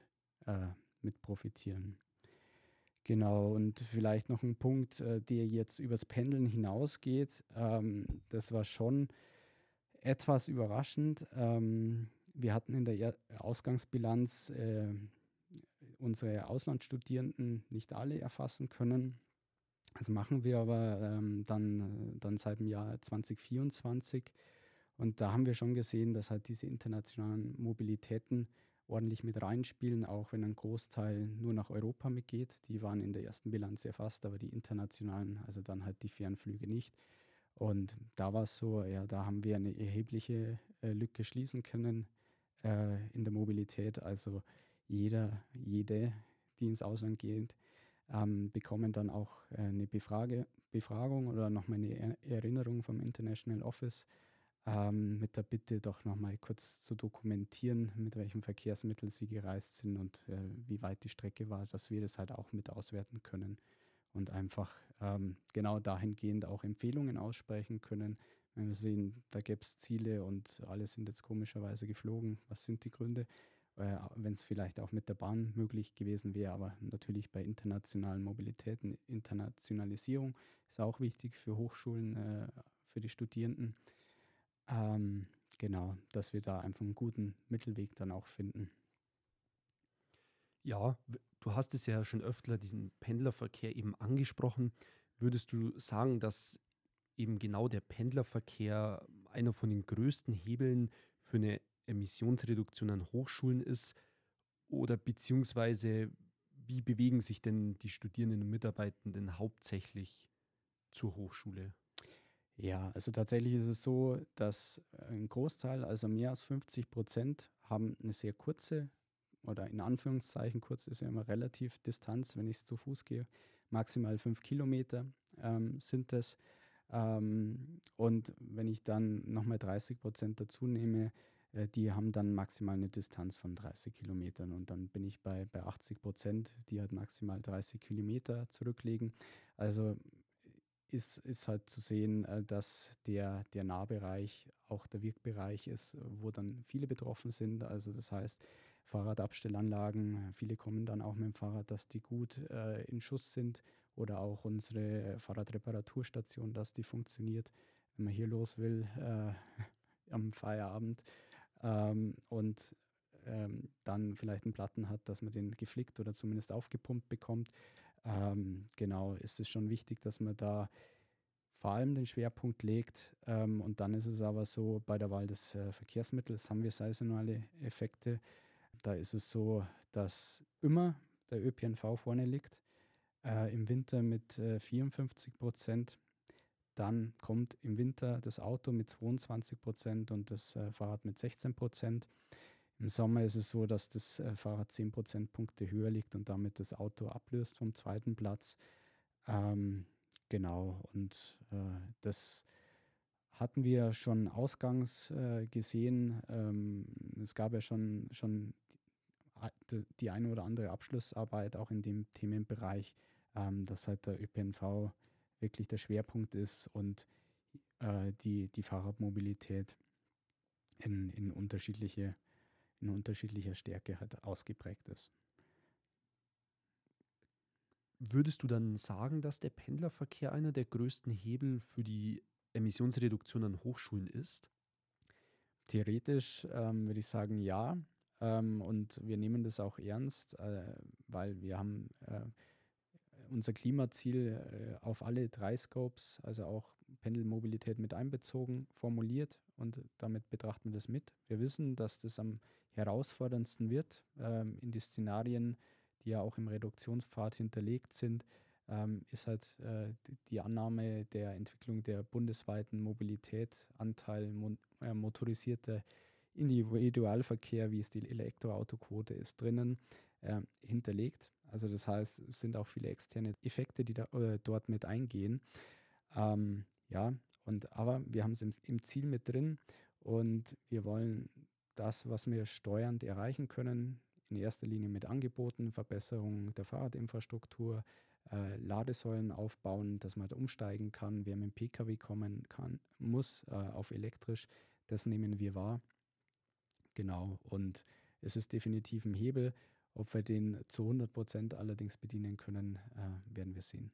mit profitieren. Genau, und vielleicht noch ein Punkt, der jetzt übers Pendeln hinausgeht. Das war schon etwas überraschend. Wir hatten in der Ausgangsbilanz unsere Auslandsstudierenden nicht alle erfassen können. Das machen wir aber dann seit dem Jahr 2024. Und da haben wir schon gesehen, dass halt diese internationalen Mobilitäten ordentlich mit reinspielen, auch wenn ein Großteil nur nach Europa mitgeht. Die waren in der ersten Bilanz erfasst, aber die internationalen, also dann halt die Fernflüge nicht. Und da war es so, ja, da haben wir eine erhebliche Lücke schließen können in der Mobilität. Also jede, die ins Ausland geht, bekommen dann auch eine Befragung oder nochmal eine Erinnerung vom International Office mit der Bitte, doch nochmal kurz zu dokumentieren, mit welchem Verkehrsmittel sie gereist sind und wie weit die Strecke war, dass wir das halt auch mit auswerten können und einfach genau dahingehend auch Empfehlungen aussprechen können. Wenn wir sehen, da gäbe es Ziele und alle sind jetzt komischerweise geflogen, was sind die Gründe? Wenn es vielleicht auch mit der Bahn möglich gewesen wäre, aber natürlich bei internationalen Mobilitäten, Internationalisierung ist auch wichtig für Hochschulen, für die Studierenden. Genau, dass wir da einfach einen guten Mittelweg dann auch finden. Ja, du hast es ja schon öfter, diesen Pendlerverkehr eben angesprochen. Würdest du sagen, dass eben genau der Pendlerverkehr einer von den größten Hebeln für eine Emissionsreduktion an Hochschulen ist? Oder beziehungsweise wie bewegen sich denn die Studierenden und Mitarbeitenden hauptsächlich zur Hochschule? Ja, also tatsächlich ist es so, dass ein Großteil, also mehr als 50% haben eine sehr kurze oder in Anführungszeichen kurz ist ja immer relativ Distanz, wenn ich zu Fuß gehe, maximal 5 Kilometer sind das. Und wenn ich dann nochmal 30% dazu nehme, die haben dann maximal eine Distanz von 30 Kilometern und dann bin ich bei 80%, die halt maximal 30 Kilometer zurücklegen. Also ist halt zu sehen, dass der Nahbereich auch der Wirkbereich ist, wo dann viele betroffen sind. Also das heißt, Fahrradabstellanlagen, viele kommen dann auch mit dem Fahrrad, dass die gut in Schuss sind oder auch unsere Fahrradreparaturstation, dass die funktioniert, wenn man hier los will am Feierabend und dann vielleicht einen Platten hat, dass man den geflickt oder zumindest aufgepumpt bekommt. Genau, ist es schon wichtig, dass man da vor allem den Schwerpunkt legt. Und dann ist es aber so, bei der Wahl des Verkehrsmittels haben wir saisonale Effekte. Da ist es so, dass immer der ÖPNV vorne liegt, im Winter mit 54%. Dann kommt im Winter das Auto mit 22% und das Fahrrad mit 16%. Im Sommer ist es so, dass das Fahrrad 10 Prozentpunkte höher liegt und damit das Auto ablöst vom zweiten Platz. Genau, und das hatten wir schon ausgangs gesehen. Es gab ja schon die eine oder andere Abschlussarbeit auch in dem Themenbereich, dass halt der ÖPNV wirklich der Schwerpunkt ist und die Fahrradmobilität in unterschiedlicher Stärke halt ausgeprägt ist. Würdest du dann sagen, dass der Pendlerverkehr einer der größten Hebel für die Emissionsreduktion an Hochschulen ist? Theoretisch würde ich sagen, ja. Und wir nehmen das auch ernst, weil wir haben unser Klimaziel auf alle 3 Scopes, also auch Pendelmobilität mit einbezogen, formuliert und damit betrachten wir das mit. Wir wissen, dass das am herausforderndsten wird in die Szenarien, die ja auch im Reduktionspfad hinterlegt sind, ist halt die Annahme der Entwicklung der bundesweiten Mobilität, Anteil motorisierter Individualverkehr, wie es die Elektroautoquote ist, drinnen hinterlegt. Also das heißt, es sind auch viele externe Effekte, die dort mit eingehen. Ja, aber wir haben es im Ziel mit drin und wir wollen das, was wir steuernd erreichen können, in erster Linie mit Angeboten, Verbesserung der Fahrradinfrastruktur, Ladesäulen aufbauen, dass man da umsteigen kann, wer mit dem Pkw kommen muss auf elektrisch, das nehmen wir wahr. Genau, und es ist definitiv ein Hebel. Ob wir den zu 100% allerdings bedienen können, werden wir sehen.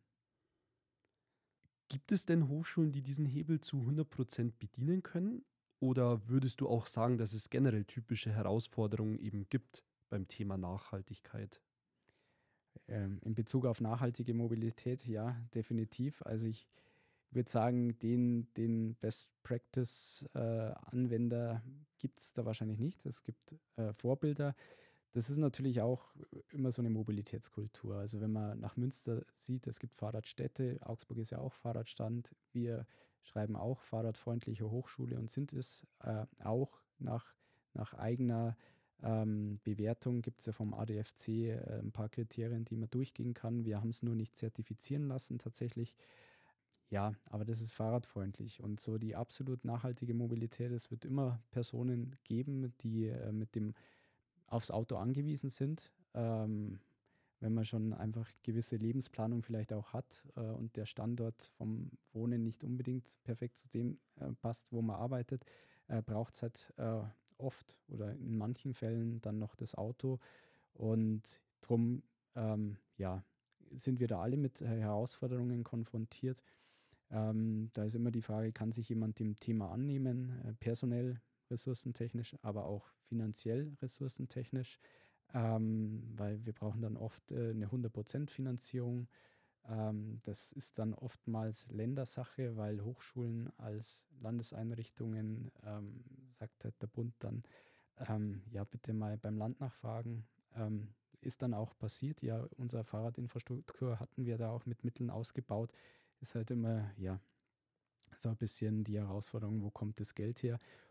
Gibt es denn Hochschulen, die diesen Hebel zu 100% bedienen können? Oder würdest du auch sagen, dass es generell typische Herausforderungen eben gibt beim Thema Nachhaltigkeit? In Bezug auf nachhaltige Mobilität, ja, definitiv. Also ich würde sagen, den Best-Practice-Anwender gibt es da wahrscheinlich nicht. Es gibt Vorbilder. Das ist natürlich auch immer so eine Mobilitätskultur. Also wenn man nach Münster sieht, es gibt Fahrradstädte, Augsburg ist ja auch Fahrradstand. Wir schreiben auch fahrradfreundliche Hochschule und sind es auch nach eigener Bewertung. Gibt es ja vom ADFC ein paar Kriterien, die man durchgehen kann. Wir haben es nur nicht zertifizieren lassen tatsächlich. Ja, aber das ist fahrradfreundlich und so die absolut nachhaltige Mobilität. Es wird immer Personen geben, die mit dem aufs Auto angewiesen sind, wenn man schon einfach gewisse Lebensplanung vielleicht auch hat und der Standort vom Wohnen nicht unbedingt perfekt zu dem passt, wo man arbeitet, braucht es halt oft oder in manchen Fällen dann noch das Auto und drum ja, sind wir da alle mit Herausforderungen konfrontiert. Da ist immer die Frage, kann sich jemand dem Thema annehmen, personell, ressourcentechnisch, aber auch finanziell ressourcentechnisch, weil wir brauchen dann oft eine 100% Finanzierung. Das ist dann oftmals Ländersache, weil Hochschulen als Landeseinrichtungen, sagt halt der Bund dann, ja bitte mal beim Land nachfragen. Ist dann auch passiert, ja, unsere Fahrradinfrastruktur hatten wir da auch mit Mitteln ausgebaut. Ist halt immer, ja, so ein bisschen die Herausforderung, wo kommt das Geld her?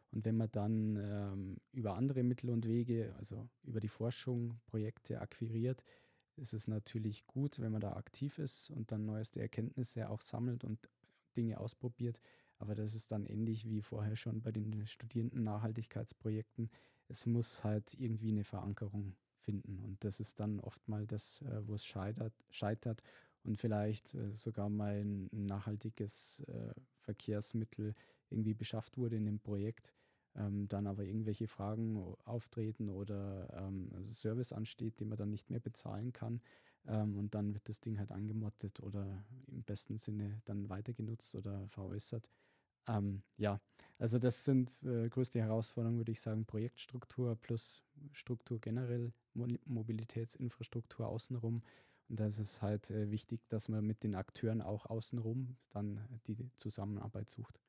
Und wenn man dann über andere Mittel und Wege, also über die Forschung, Projekte akquiriert, ist es natürlich gut, wenn man da aktiv ist und dann neueste Erkenntnisse auch sammelt und Dinge ausprobiert. Aber das ist dann ähnlich wie vorher schon bei den Studierenden-Nachhaltigkeitsprojekten. Es muss halt irgendwie eine Verankerung finden. Und das ist dann oft mal das, wo es scheitert und vielleicht sogar mal ein nachhaltiges Verkehrsmittel irgendwie beschafft wurde in dem Projekt, dann aber irgendwelche Fragen auftreten oder Service ansteht, den man dann nicht mehr bezahlen kann. Und dann wird das Ding halt angemottet oder im besten Sinne dann weiter genutzt oder veräußert. Ja, also das sind größte Herausforderungen, würde ich sagen, Projektstruktur plus Struktur generell, Mobilitätsinfrastruktur außenrum. Und da ist es halt wichtig, dass man mit den Akteuren auch außenrum dann die Zusammenarbeit sucht.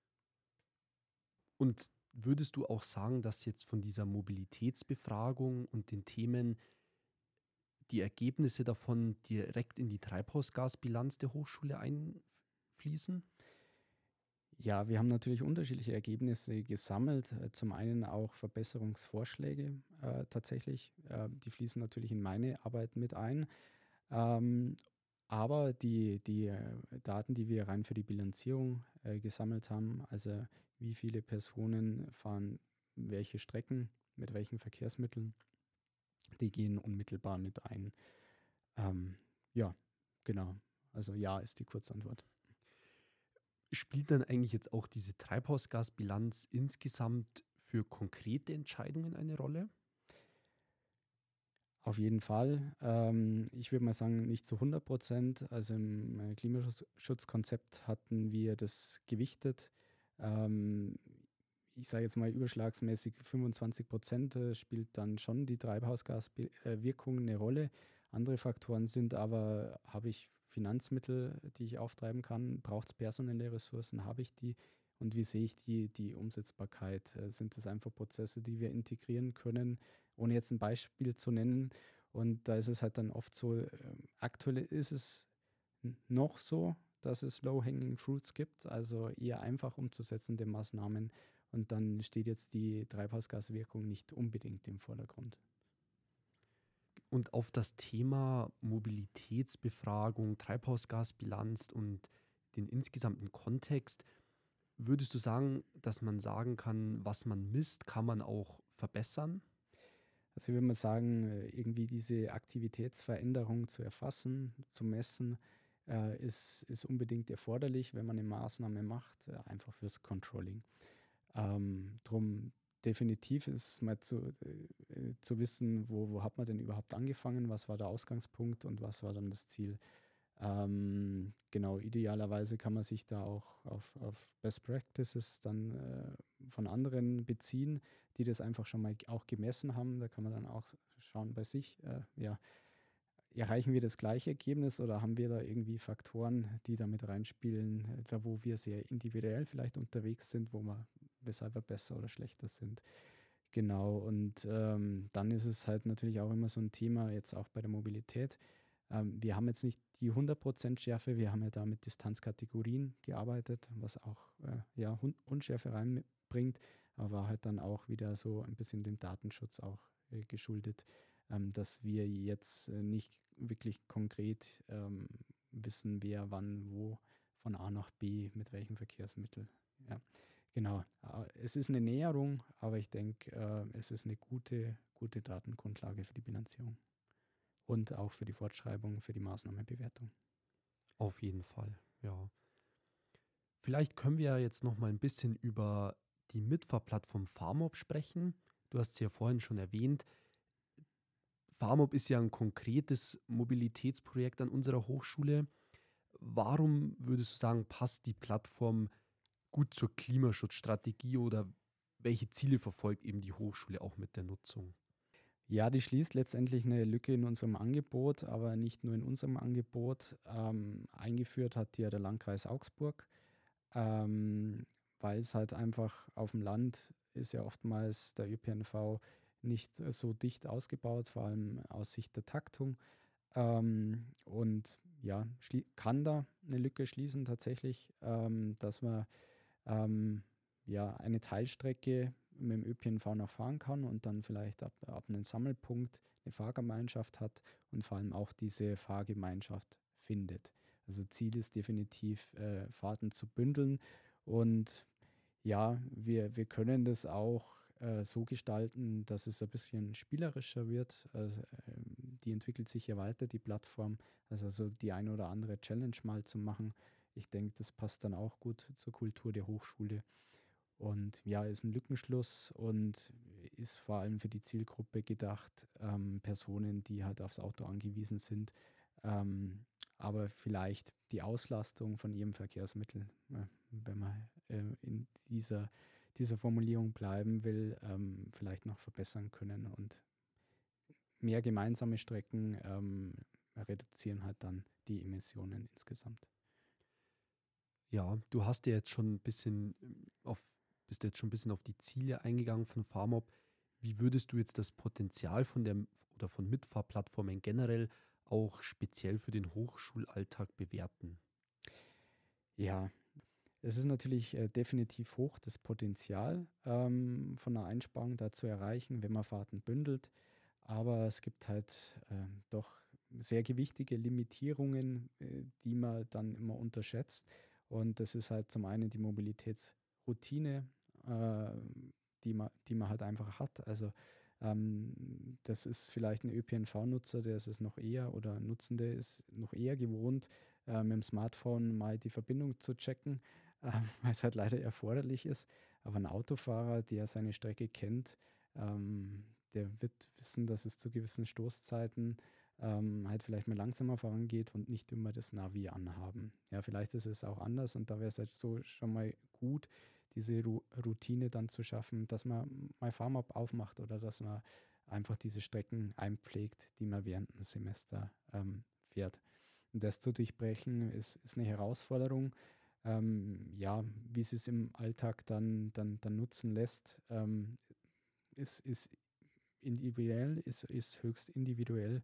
Und würdest du auch sagen, dass jetzt von dieser Mobilitätsbefragung und den Themen die Ergebnisse davon direkt in die Treibhausgasbilanz der Hochschule einfließen? Ja, wir haben natürlich unterschiedliche Ergebnisse gesammelt. Zum einen auch Verbesserungsvorschläge tatsächlich. Die fließen natürlich in meine Arbeit mit ein. Ähm, aber die Daten, die wir rein für die Bilanzierung gesammelt haben, also wie viele Personen fahren welche Strecken mit welchen Verkehrsmitteln, die gehen unmittelbar mit ein. Ähm, ja, genau. Also ja ist die Kurzantwort. Spielt dann eigentlich jetzt auch diese Treibhausgasbilanz insgesamt für konkrete Entscheidungen eine Rolle? Auf jeden Fall. Ich würde mal sagen, nicht zu 100%. Also im Klimaschutzkonzept hatten wir das gewichtet. Ähm, Ich sage jetzt mal überschlagsmäßig 25% spielt dann schon die Treibhausgaswirkung eine Rolle. Andere Faktoren sind aber, habe ich Finanzmittel, die ich auftreiben kann? Braucht es personelle Ressourcen? Habe ich die? Und wie sehe ich die Umsetzbarkeit? Sind das einfach Prozesse, die wir integrieren können, ohne jetzt ein Beispiel zu nennen? Und da ist es halt dann oft so, aktuell ist es noch so, dass es Low-Hanging Fruits gibt, also eher einfach umzusetzende Maßnahmen. Und dann steht jetzt die Treibhausgaswirkung nicht unbedingt im Vordergrund. Und auf das Thema Mobilitätsbefragung, Treibhausgasbilanz und den insgesamten Kontext, würdest du sagen, dass man sagen kann, was man misst, kann man auch verbessern? Also ich würde mal sagen, irgendwie diese Aktivitätsveränderung zu erfassen, zu messen, ist unbedingt erforderlich, wenn man eine Maßnahme macht, einfach fürs Controlling. Drum definitiv ist es mal zu wissen, wo hat man denn überhaupt angefangen, was war der Ausgangspunkt und was war dann das Ziel. Genau, idealerweise kann man sich da auch auf Best Practices dann von anderen beziehen, die das einfach schon mal auch gemessen haben. Da kann man dann auch schauen bei sich, ja, erreichen wir das gleiche Ergebnis oder haben wir da irgendwie Faktoren, die da mit reinspielen, etwa wo wir sehr individuell vielleicht unterwegs sind, weshalb wir besser oder schlechter sind. Genau, und dann ist es halt natürlich auch immer so ein Thema, jetzt auch bei der Mobilität. Wir haben jetzt nicht die 100% Schärfe, wir haben ja da mit Distanzkategorien gearbeitet, was auch ja, Unschärfe reinbringt, aber war halt dann auch wieder so ein bisschen dem Datenschutz auch geschuldet, dass wir jetzt nicht wirklich konkret wissen, wer wann wo von A nach B mit welchem Verkehrsmittel. Ja, genau. Es ist eine Näherung, aber ich denke, es ist eine gute Datengrundlage für die Bilanzierung und auch für die Fortschreibung, für die Maßnahmenbewertung. Auf jeden Fall, ja. Vielleicht können wir ja jetzt noch mal ein bisschen über die Mitfahrplattform Farmob sprechen. Du hast es ja vorhin schon erwähnt. Farmob ist ja ein konkretes Mobilitätsprojekt an unserer Hochschule. Warum würdest du sagen, passt die Plattform gut zur Klimaschutzstrategie oder welche Ziele verfolgt eben die Hochschule auch mit der Nutzung? Ja, die schließt letztendlich eine Lücke in unserem Angebot, aber nicht nur in unserem Angebot. Eingeführt hat die ja der Landkreis Augsburg, weil es halt einfach auf dem Land ist ja oftmals der ÖPNV nicht so dicht ausgebaut, vor allem aus Sicht der Taktung. Und ja, kann da eine Lücke schließen tatsächlich, dass man ähm, ja, eine Teilstrecke mit dem ÖPNV noch fahren kann und dann vielleicht ab einem Sammelpunkt eine Fahrgemeinschaft hat und vor allem auch diese Fahrgemeinschaft findet. Also Ziel ist definitiv, Fahrten zu bündeln und ja, wir können das auch so gestalten, dass es ein bisschen spielerischer wird. Also, die entwickelt sich ja weiter, die Plattform. Also so die eine oder andere Challenge mal zu machen. Ich denke, das passt dann auch gut zur Kultur der Hochschule. Und ja, ist ein Lückenschluss und ist vor allem für die Zielgruppe gedacht, Personen, die halt aufs Auto angewiesen sind, ähm, aber vielleicht die Auslastung von ihrem Verkehrsmittel, wenn man in dieser Formulierung bleiben will, vielleicht noch verbessern können. Und mehr gemeinsame Strecken reduzieren halt dann die Emissionen insgesamt. Ja, du hast ja jetzt schon ein bisschen bist jetzt schon ein bisschen auf die Ziele eingegangen von FarmOp. Wie würdest du jetzt das Potenzial von Mitfahrplattformen generell auch speziell für den Hochschulalltag bewerten? Ja, es ist natürlich definitiv hoch, das Potenzial von einer Einsparung da zu erreichen, wenn man Fahrten bündelt. Aber es gibt halt doch sehr gewichtige Limitierungen, die man dann immer unterschätzt. Und das ist halt zum einen die Mobilitätsroutine, äh, die man halt einfach hat. Also das ist vielleicht ein ÖPNV-Nutzer, der ist es noch eher oder Nutzende ist noch eher gewohnt, mit dem Smartphone mal die Verbindung zu checken, weil es halt leider erforderlich ist. Aber ein Autofahrer, der seine Strecke kennt, der wird wissen, dass es zu gewissen Stoßzeiten halt vielleicht mal langsamer vorangeht und nicht immer das Navi anhaben. Ja, vielleicht ist es auch anders und da wäre es halt so schon mal gut, diese Routine dann zu schaffen, dass man mal FarmUp aufmacht oder dass man einfach diese Strecken einpflegt, die man während dem Semester fährt. Und das zu durchbrechen ist eine Herausforderung. Ja, wie es im Alltag dann nutzen lässt, ist individuell, ist höchst individuell.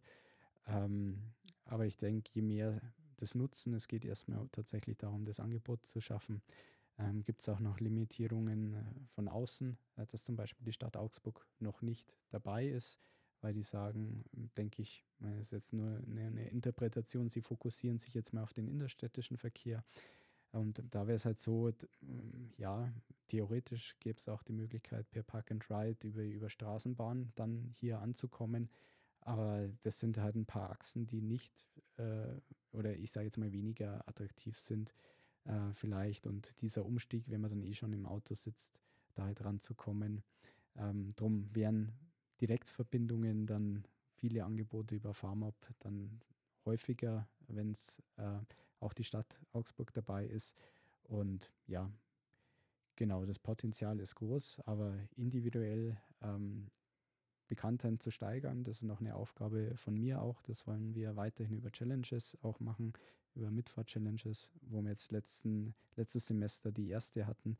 Aber ich denke, je mehr das Nutzen, es geht erstmal tatsächlich darum, das Angebot zu schaffen, gibt es auch noch Limitierungen von außen, dass zum Beispiel die Stadt Augsburg noch nicht dabei ist, weil die sagen, denke ich, das ist jetzt nur eine Interpretation, sie fokussieren sich jetzt mal auf den innerstädtischen Verkehr. Und da wäre es halt so, ja, theoretisch gäbe es auch die Möglichkeit, per Park and Ride über Straßenbahn dann hier anzukommen. Aber das sind halt ein paar Achsen, die nicht oder ich sage jetzt mal weniger attraktiv sind vielleicht. Und dieser Umstieg, wenn man dann eh schon im Auto sitzt, da halt ranzukommen. Drum wären Direktverbindungen dann viele Angebote über FarmUp dann häufiger, wenn es auch die Stadt Augsburg dabei ist. Und ja, genau, das Potenzial ist groß, aber individuell Bekanntheit zu steigern, das ist noch eine Aufgabe von mir auch. Das wollen wir weiterhin über Challenges auch machen, über Mitfahr-Challenges, wo wir jetzt letztes Semester die erste hatten,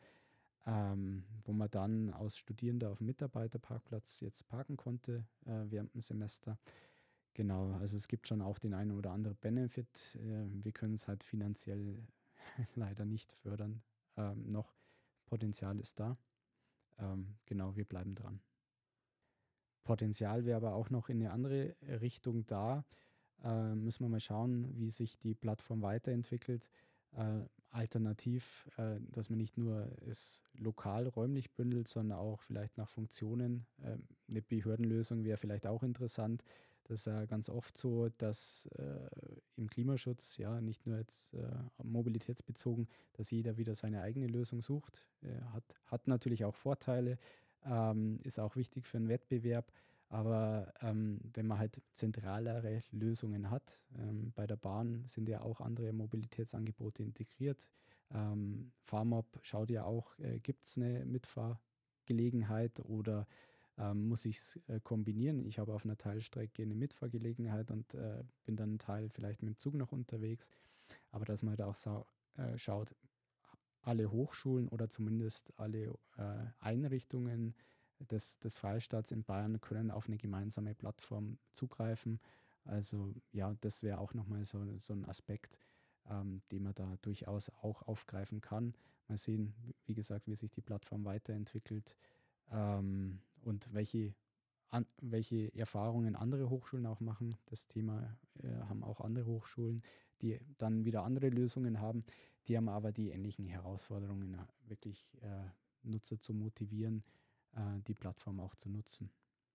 wo man dann als Studierender auf dem Mitarbeiterparkplatz jetzt parken konnte während dem Semester. Genau, also es gibt schon auch den einen oder anderen Benefit. Wir können es halt finanziell leider nicht fördern. Noch Potenzial ist da. Genau, wir bleiben dran. Potenzial wäre aber auch noch in eine andere Richtung da. Müssen wir mal schauen, wie sich die Plattform weiterentwickelt. Alternativ, dass man nicht nur es lokal räumlich bündelt, sondern auch vielleicht nach Funktionen. Eine Behördenlösung wäre vielleicht auch interessant. Das ist ja ganz oft so, dass im Klimaschutz, ja, nicht nur jetzt mobilitätsbezogen, dass jeder wieder seine eigene Lösung sucht. Hat natürlich auch Vorteile, ist auch wichtig für einen Wettbewerb. Aber wenn man halt zentralere Lösungen hat, bei der Bahn sind ja auch andere Mobilitätsangebote integriert. FarmUp schaut ja auch, gibt es eine Mitfahrgelegenheit oder muss ich es kombinieren? Ich habe auf einer Teilstrecke eine Mitfahrgelegenheit und bin dann einen Teil vielleicht mit dem Zug noch unterwegs. Aber dass man da auch schaut, alle Hochschulen oder zumindest alle Einrichtungen des Freistaats in Bayern können auf eine gemeinsame Plattform zugreifen. Also ja, das wäre auch nochmal so ein Aspekt, die man da durchaus auch aufgreifen kann. Mal sehen, wie gesagt, wie sich die Plattform weiterentwickelt, und welche Erfahrungen andere Hochschulen auch machen. Das Thema haben auch andere Hochschulen, die dann wieder andere Lösungen haben. Die haben aber die ähnlichen Herausforderungen, wirklich Nutzer zu motivieren, die Plattform auch zu nutzen.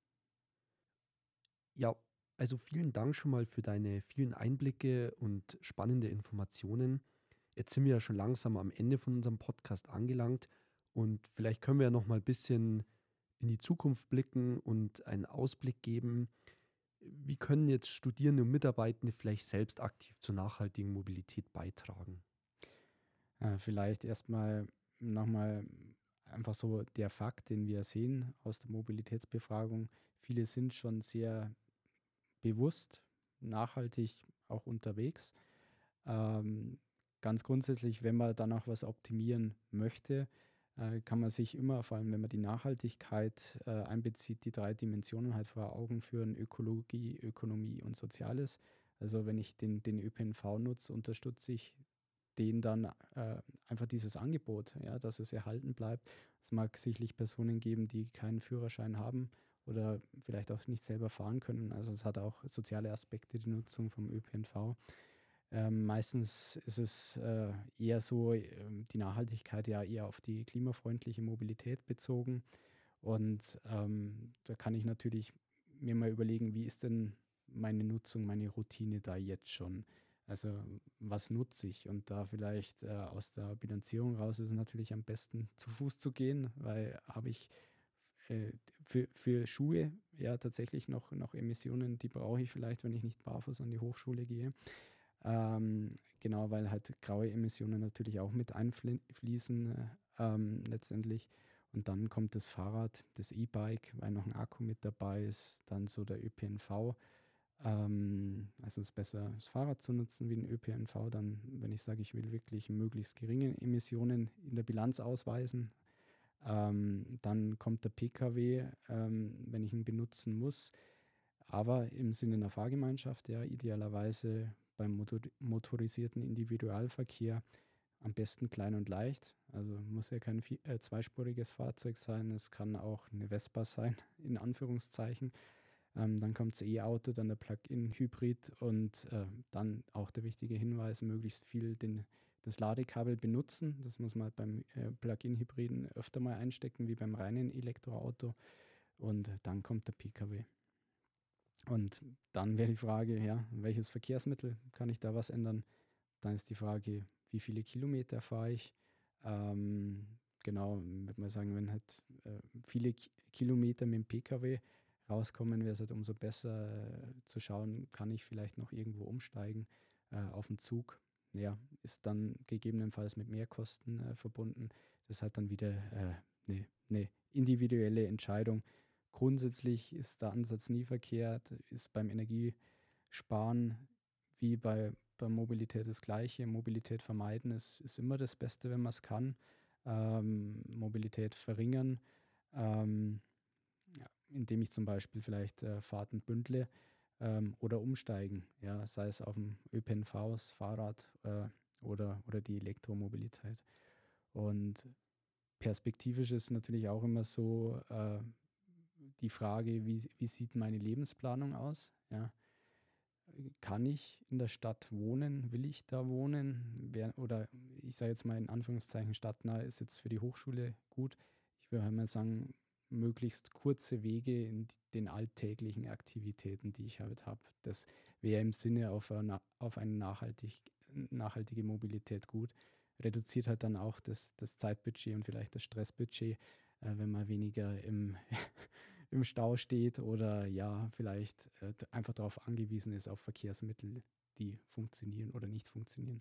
Ja, also vielen Dank schon mal für deine vielen Einblicke und spannende Informationen. Jetzt sind wir ja schon langsam am Ende von unserem Podcast angelangt und vielleicht können wir ja noch mal ein bisschen in die Zukunft blicken und einen Ausblick geben. Wie können jetzt Studierende und Mitarbeitende vielleicht selbst aktiv zur nachhaltigen Mobilität beitragen? Vielleicht erstmal nochmal einfach so der Fakt, den wir sehen aus der Mobilitätsbefragung. Viele sind schon sehr bewusst, nachhaltig auch unterwegs. Ähm, Ganz grundsätzlich, wenn man dann auch was optimieren möchte, kann man sich immer, vor allem wenn man die Nachhaltigkeit einbezieht, die 3 Dimensionen halt vor Augen führen: Ökologie, Ökonomie und Soziales. Also wenn ich den ÖPNV nutze, unterstütze ich den dann einfach dieses Angebot, ja, dass es erhalten bleibt. Es mag sicherlich Personen geben, die keinen Führerschein haben oder vielleicht auch nicht selber fahren können. Also es hat auch soziale Aspekte, die Nutzung vom ÖPNV. Meistens ist es eher so, die Nachhaltigkeit ja eher auf die klimafreundliche Mobilität bezogen. Und da kann ich natürlich mir mal überlegen, wie ist denn meine Nutzung, meine Routine da jetzt schon? Also was nutze ich? Und da vielleicht aus der Bilanzierung raus ist es natürlich am besten zu Fuß zu gehen, weil habe ich äh, für Schuhe ja tatsächlich noch Emissionen, die brauche ich vielleicht, wenn ich nicht barfuß an die Hochschule gehe. Genau, weil halt graue Emissionen natürlich auch mit einfließen letztendlich. Und dann kommt das Fahrrad, das E-Bike, weil noch ein Akku mit dabei ist, dann so der ÖPNV. Also es ist besser, das Fahrrad zu nutzen wie den ÖPNV, dann, wenn ich sage, ich will wirklich möglichst geringe Emissionen in der Bilanz ausweisen. Dann kommt der Pkw, wenn ich ihn benutzen muss, aber im Sinne einer Fahrgemeinschaft, ja, idealerweise beim motorisierten Individualverkehr am besten klein und leicht. Also muss ja kein zweispuriges Fahrzeug sein, es kann auch eine Vespa sein, in Anführungszeichen. Dann kommt das E-Auto, dann der Plug-in-Hybrid und dann auch der wichtige Hinweis, möglichst viel das Ladekabel benutzen. Das muss man beim Plug-in-Hybriden öfter mal einstecken wie beim reinen Elektroauto. Und dann kommt der Pkw. Und dann wäre die Frage, ja, welches Verkehrsmittel kann ich da was ändern? Dann ist die Frage, wie viele Kilometer fahre ich? Genau, würde man sagen, wenn halt viele Kilometer mit dem Pkw rauskommen, wäre es halt umso besser zu schauen, kann ich vielleicht noch irgendwo umsteigen auf den Zug. Ja, ist dann gegebenenfalls mit Mehrkosten verbunden. Das hat dann wieder eine individuelle Entscheidung. Grundsätzlich ist der Ansatz nie verkehrt, ist beim Energiesparen wie bei Mobilität das Gleiche. Mobilität vermeiden ist immer das Beste, wenn man es kann. Mobilität verringern, ja, indem ich zum Beispiel vielleicht Fahrten bündle oder umsteigen, ja, sei es auf dem ÖPNV, das Fahrrad oder die Elektromobilität. Und perspektivisch ist natürlich auch immer so die Frage, wie sieht meine Lebensplanung aus? Ja? Kann ich in der Stadt wohnen? Will ich da wohnen? Oder ich sage jetzt mal in Anführungszeichen, stadtnah ist jetzt für die Hochschule gut. Ich würde mal sagen, möglichst kurze Wege in den alltäglichen Aktivitäten, die ich halt habe. Das wäre im Sinne auf eine nachhaltige Mobilität gut. Reduziert halt dann auch das Zeitbudget und vielleicht das Stressbudget, wenn man weniger im Stau steht oder ja, vielleicht einfach darauf angewiesen ist, auf Verkehrsmittel, die funktionieren oder nicht funktionieren.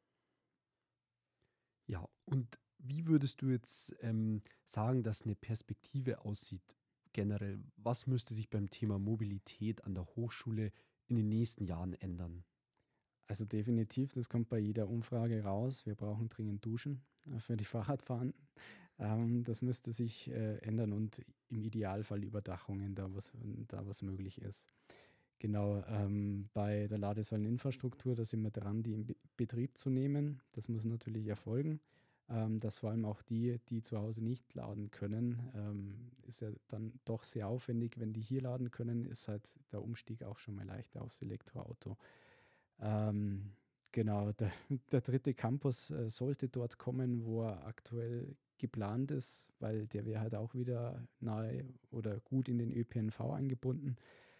Ja, und wie würdest du jetzt sagen, dass eine Perspektive aussieht generell? Was müsste sich beim Thema Mobilität an der Hochschule in den nächsten Jahren ändern? Also definitiv, das kommt bei jeder Umfrage raus. Wir brauchen dringend Duschen für die Fahrradfahrenden. Das müsste sich ändern und im Idealfall Überdachungen, da was möglich ist. Genau, bei der Ladesäuleninfrastruktur, da sind wir dran, die in Betrieb zu nehmen. Das muss natürlich erfolgen. Dass vor allem auch die zu Hause nicht laden können, ist ja dann doch sehr aufwendig. Wenn die hier laden können, ist halt der Umstieg auch schon mal leichter aufs Elektroauto. Ähm, genau, der dritte Campus sollte dort kommen, wo er aktuell geplant ist, weil der wäre halt auch wieder nahe oder gut in den ÖPNV eingebunden.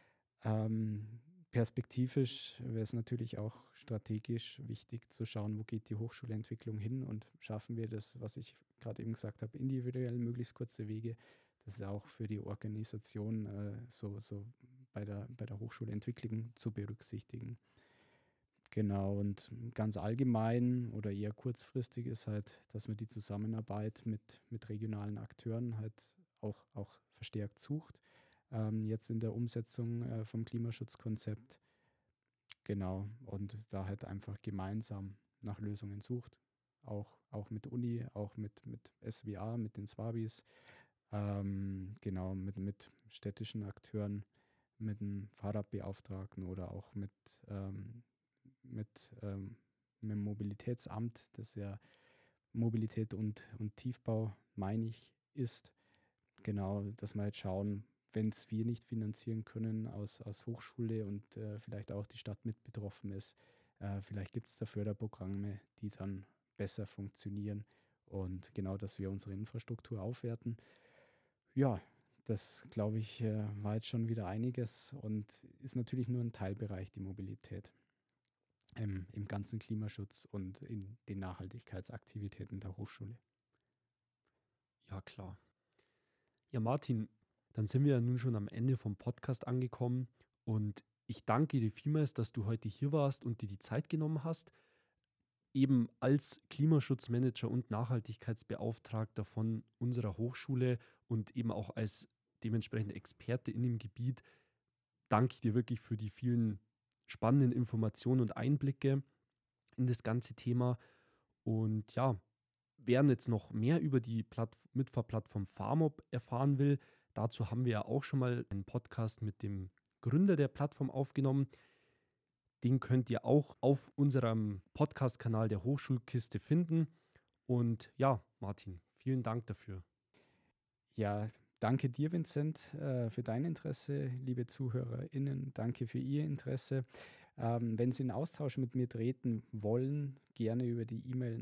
Perspektivisch wäre es natürlich auch strategisch wichtig zu schauen, wo geht die Hochschulentwicklung hin und schaffen wir das, was ich gerade eben gesagt habe, individuell möglichst kurze Wege. Das ist auch für die Organisation so bei der Hochschulentwicklung zu berücksichtigen. Genau, und ganz allgemein oder eher kurzfristig ist halt, dass man die Zusammenarbeit mit regionalen Akteuren halt auch verstärkt sucht. Jetzt in der Umsetzung vom Klimaschutzkonzept, genau, und da halt einfach gemeinsam nach Lösungen sucht. Auch mit Uni, auch mit SWA, mit den SWABIs, genau, mit städtischen Akteuren, mit dem Fahrradbeauftragten oder auch mit, ähm, mit dem Mobilitätsamt, das ja Mobilität und Tiefbau, meine ich, ist. Genau, dass wir halt schauen, wenn es wir nicht finanzieren können aus Hochschule und vielleicht auch die Stadt mit betroffen ist, vielleicht gibt es da Förderprogramme, die dann besser funktionieren und genau, dass wir unsere Infrastruktur aufwerten. Ja, das glaube ich, war jetzt schon wieder einiges und ist natürlich nur ein Teilbereich, die Mobilität im ganzen Klimaschutz und in den Nachhaltigkeitsaktivitäten der Hochschule. Ja, klar. Ja, Martin, dann sind wir ja nun schon am Ende vom Podcast angekommen und ich danke dir vielmals, dass du heute hier warst und dir die Zeit genommen hast, eben als Klimaschutzmanager und Nachhaltigkeitsbeauftragter von unserer Hochschule und eben auch als dementsprechend Experte in dem Gebiet. Danke ich dir wirklich für die vielen spannenden Informationen und Einblicke in das ganze Thema. Und ja, wer jetzt noch mehr über die Mitfahrplattform Farmob erfahren will, dazu haben wir ja auch schon mal einen Podcast mit dem Gründer der Plattform aufgenommen. Den könnt ihr auch auf unserem Podcast-Kanal der Hochschulkiste finden. Und ja, Martin, vielen Dank dafür. Ja, danke dir, Vincent, für dein Interesse, liebe ZuhörerInnen. Danke für Ihr Interesse. Wenn Sie in Austausch mit mir treten wollen, gerne über die E-Mail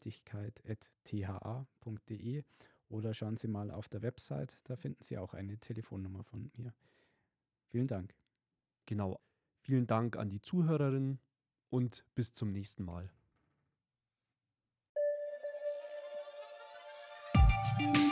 nachhaltigkeit@tha.de oder schauen Sie mal auf der Website, da finden Sie auch eine Telefonnummer von mir. Vielen Dank. Genau. Vielen Dank an die Zuhörerinnen und bis zum nächsten Mal.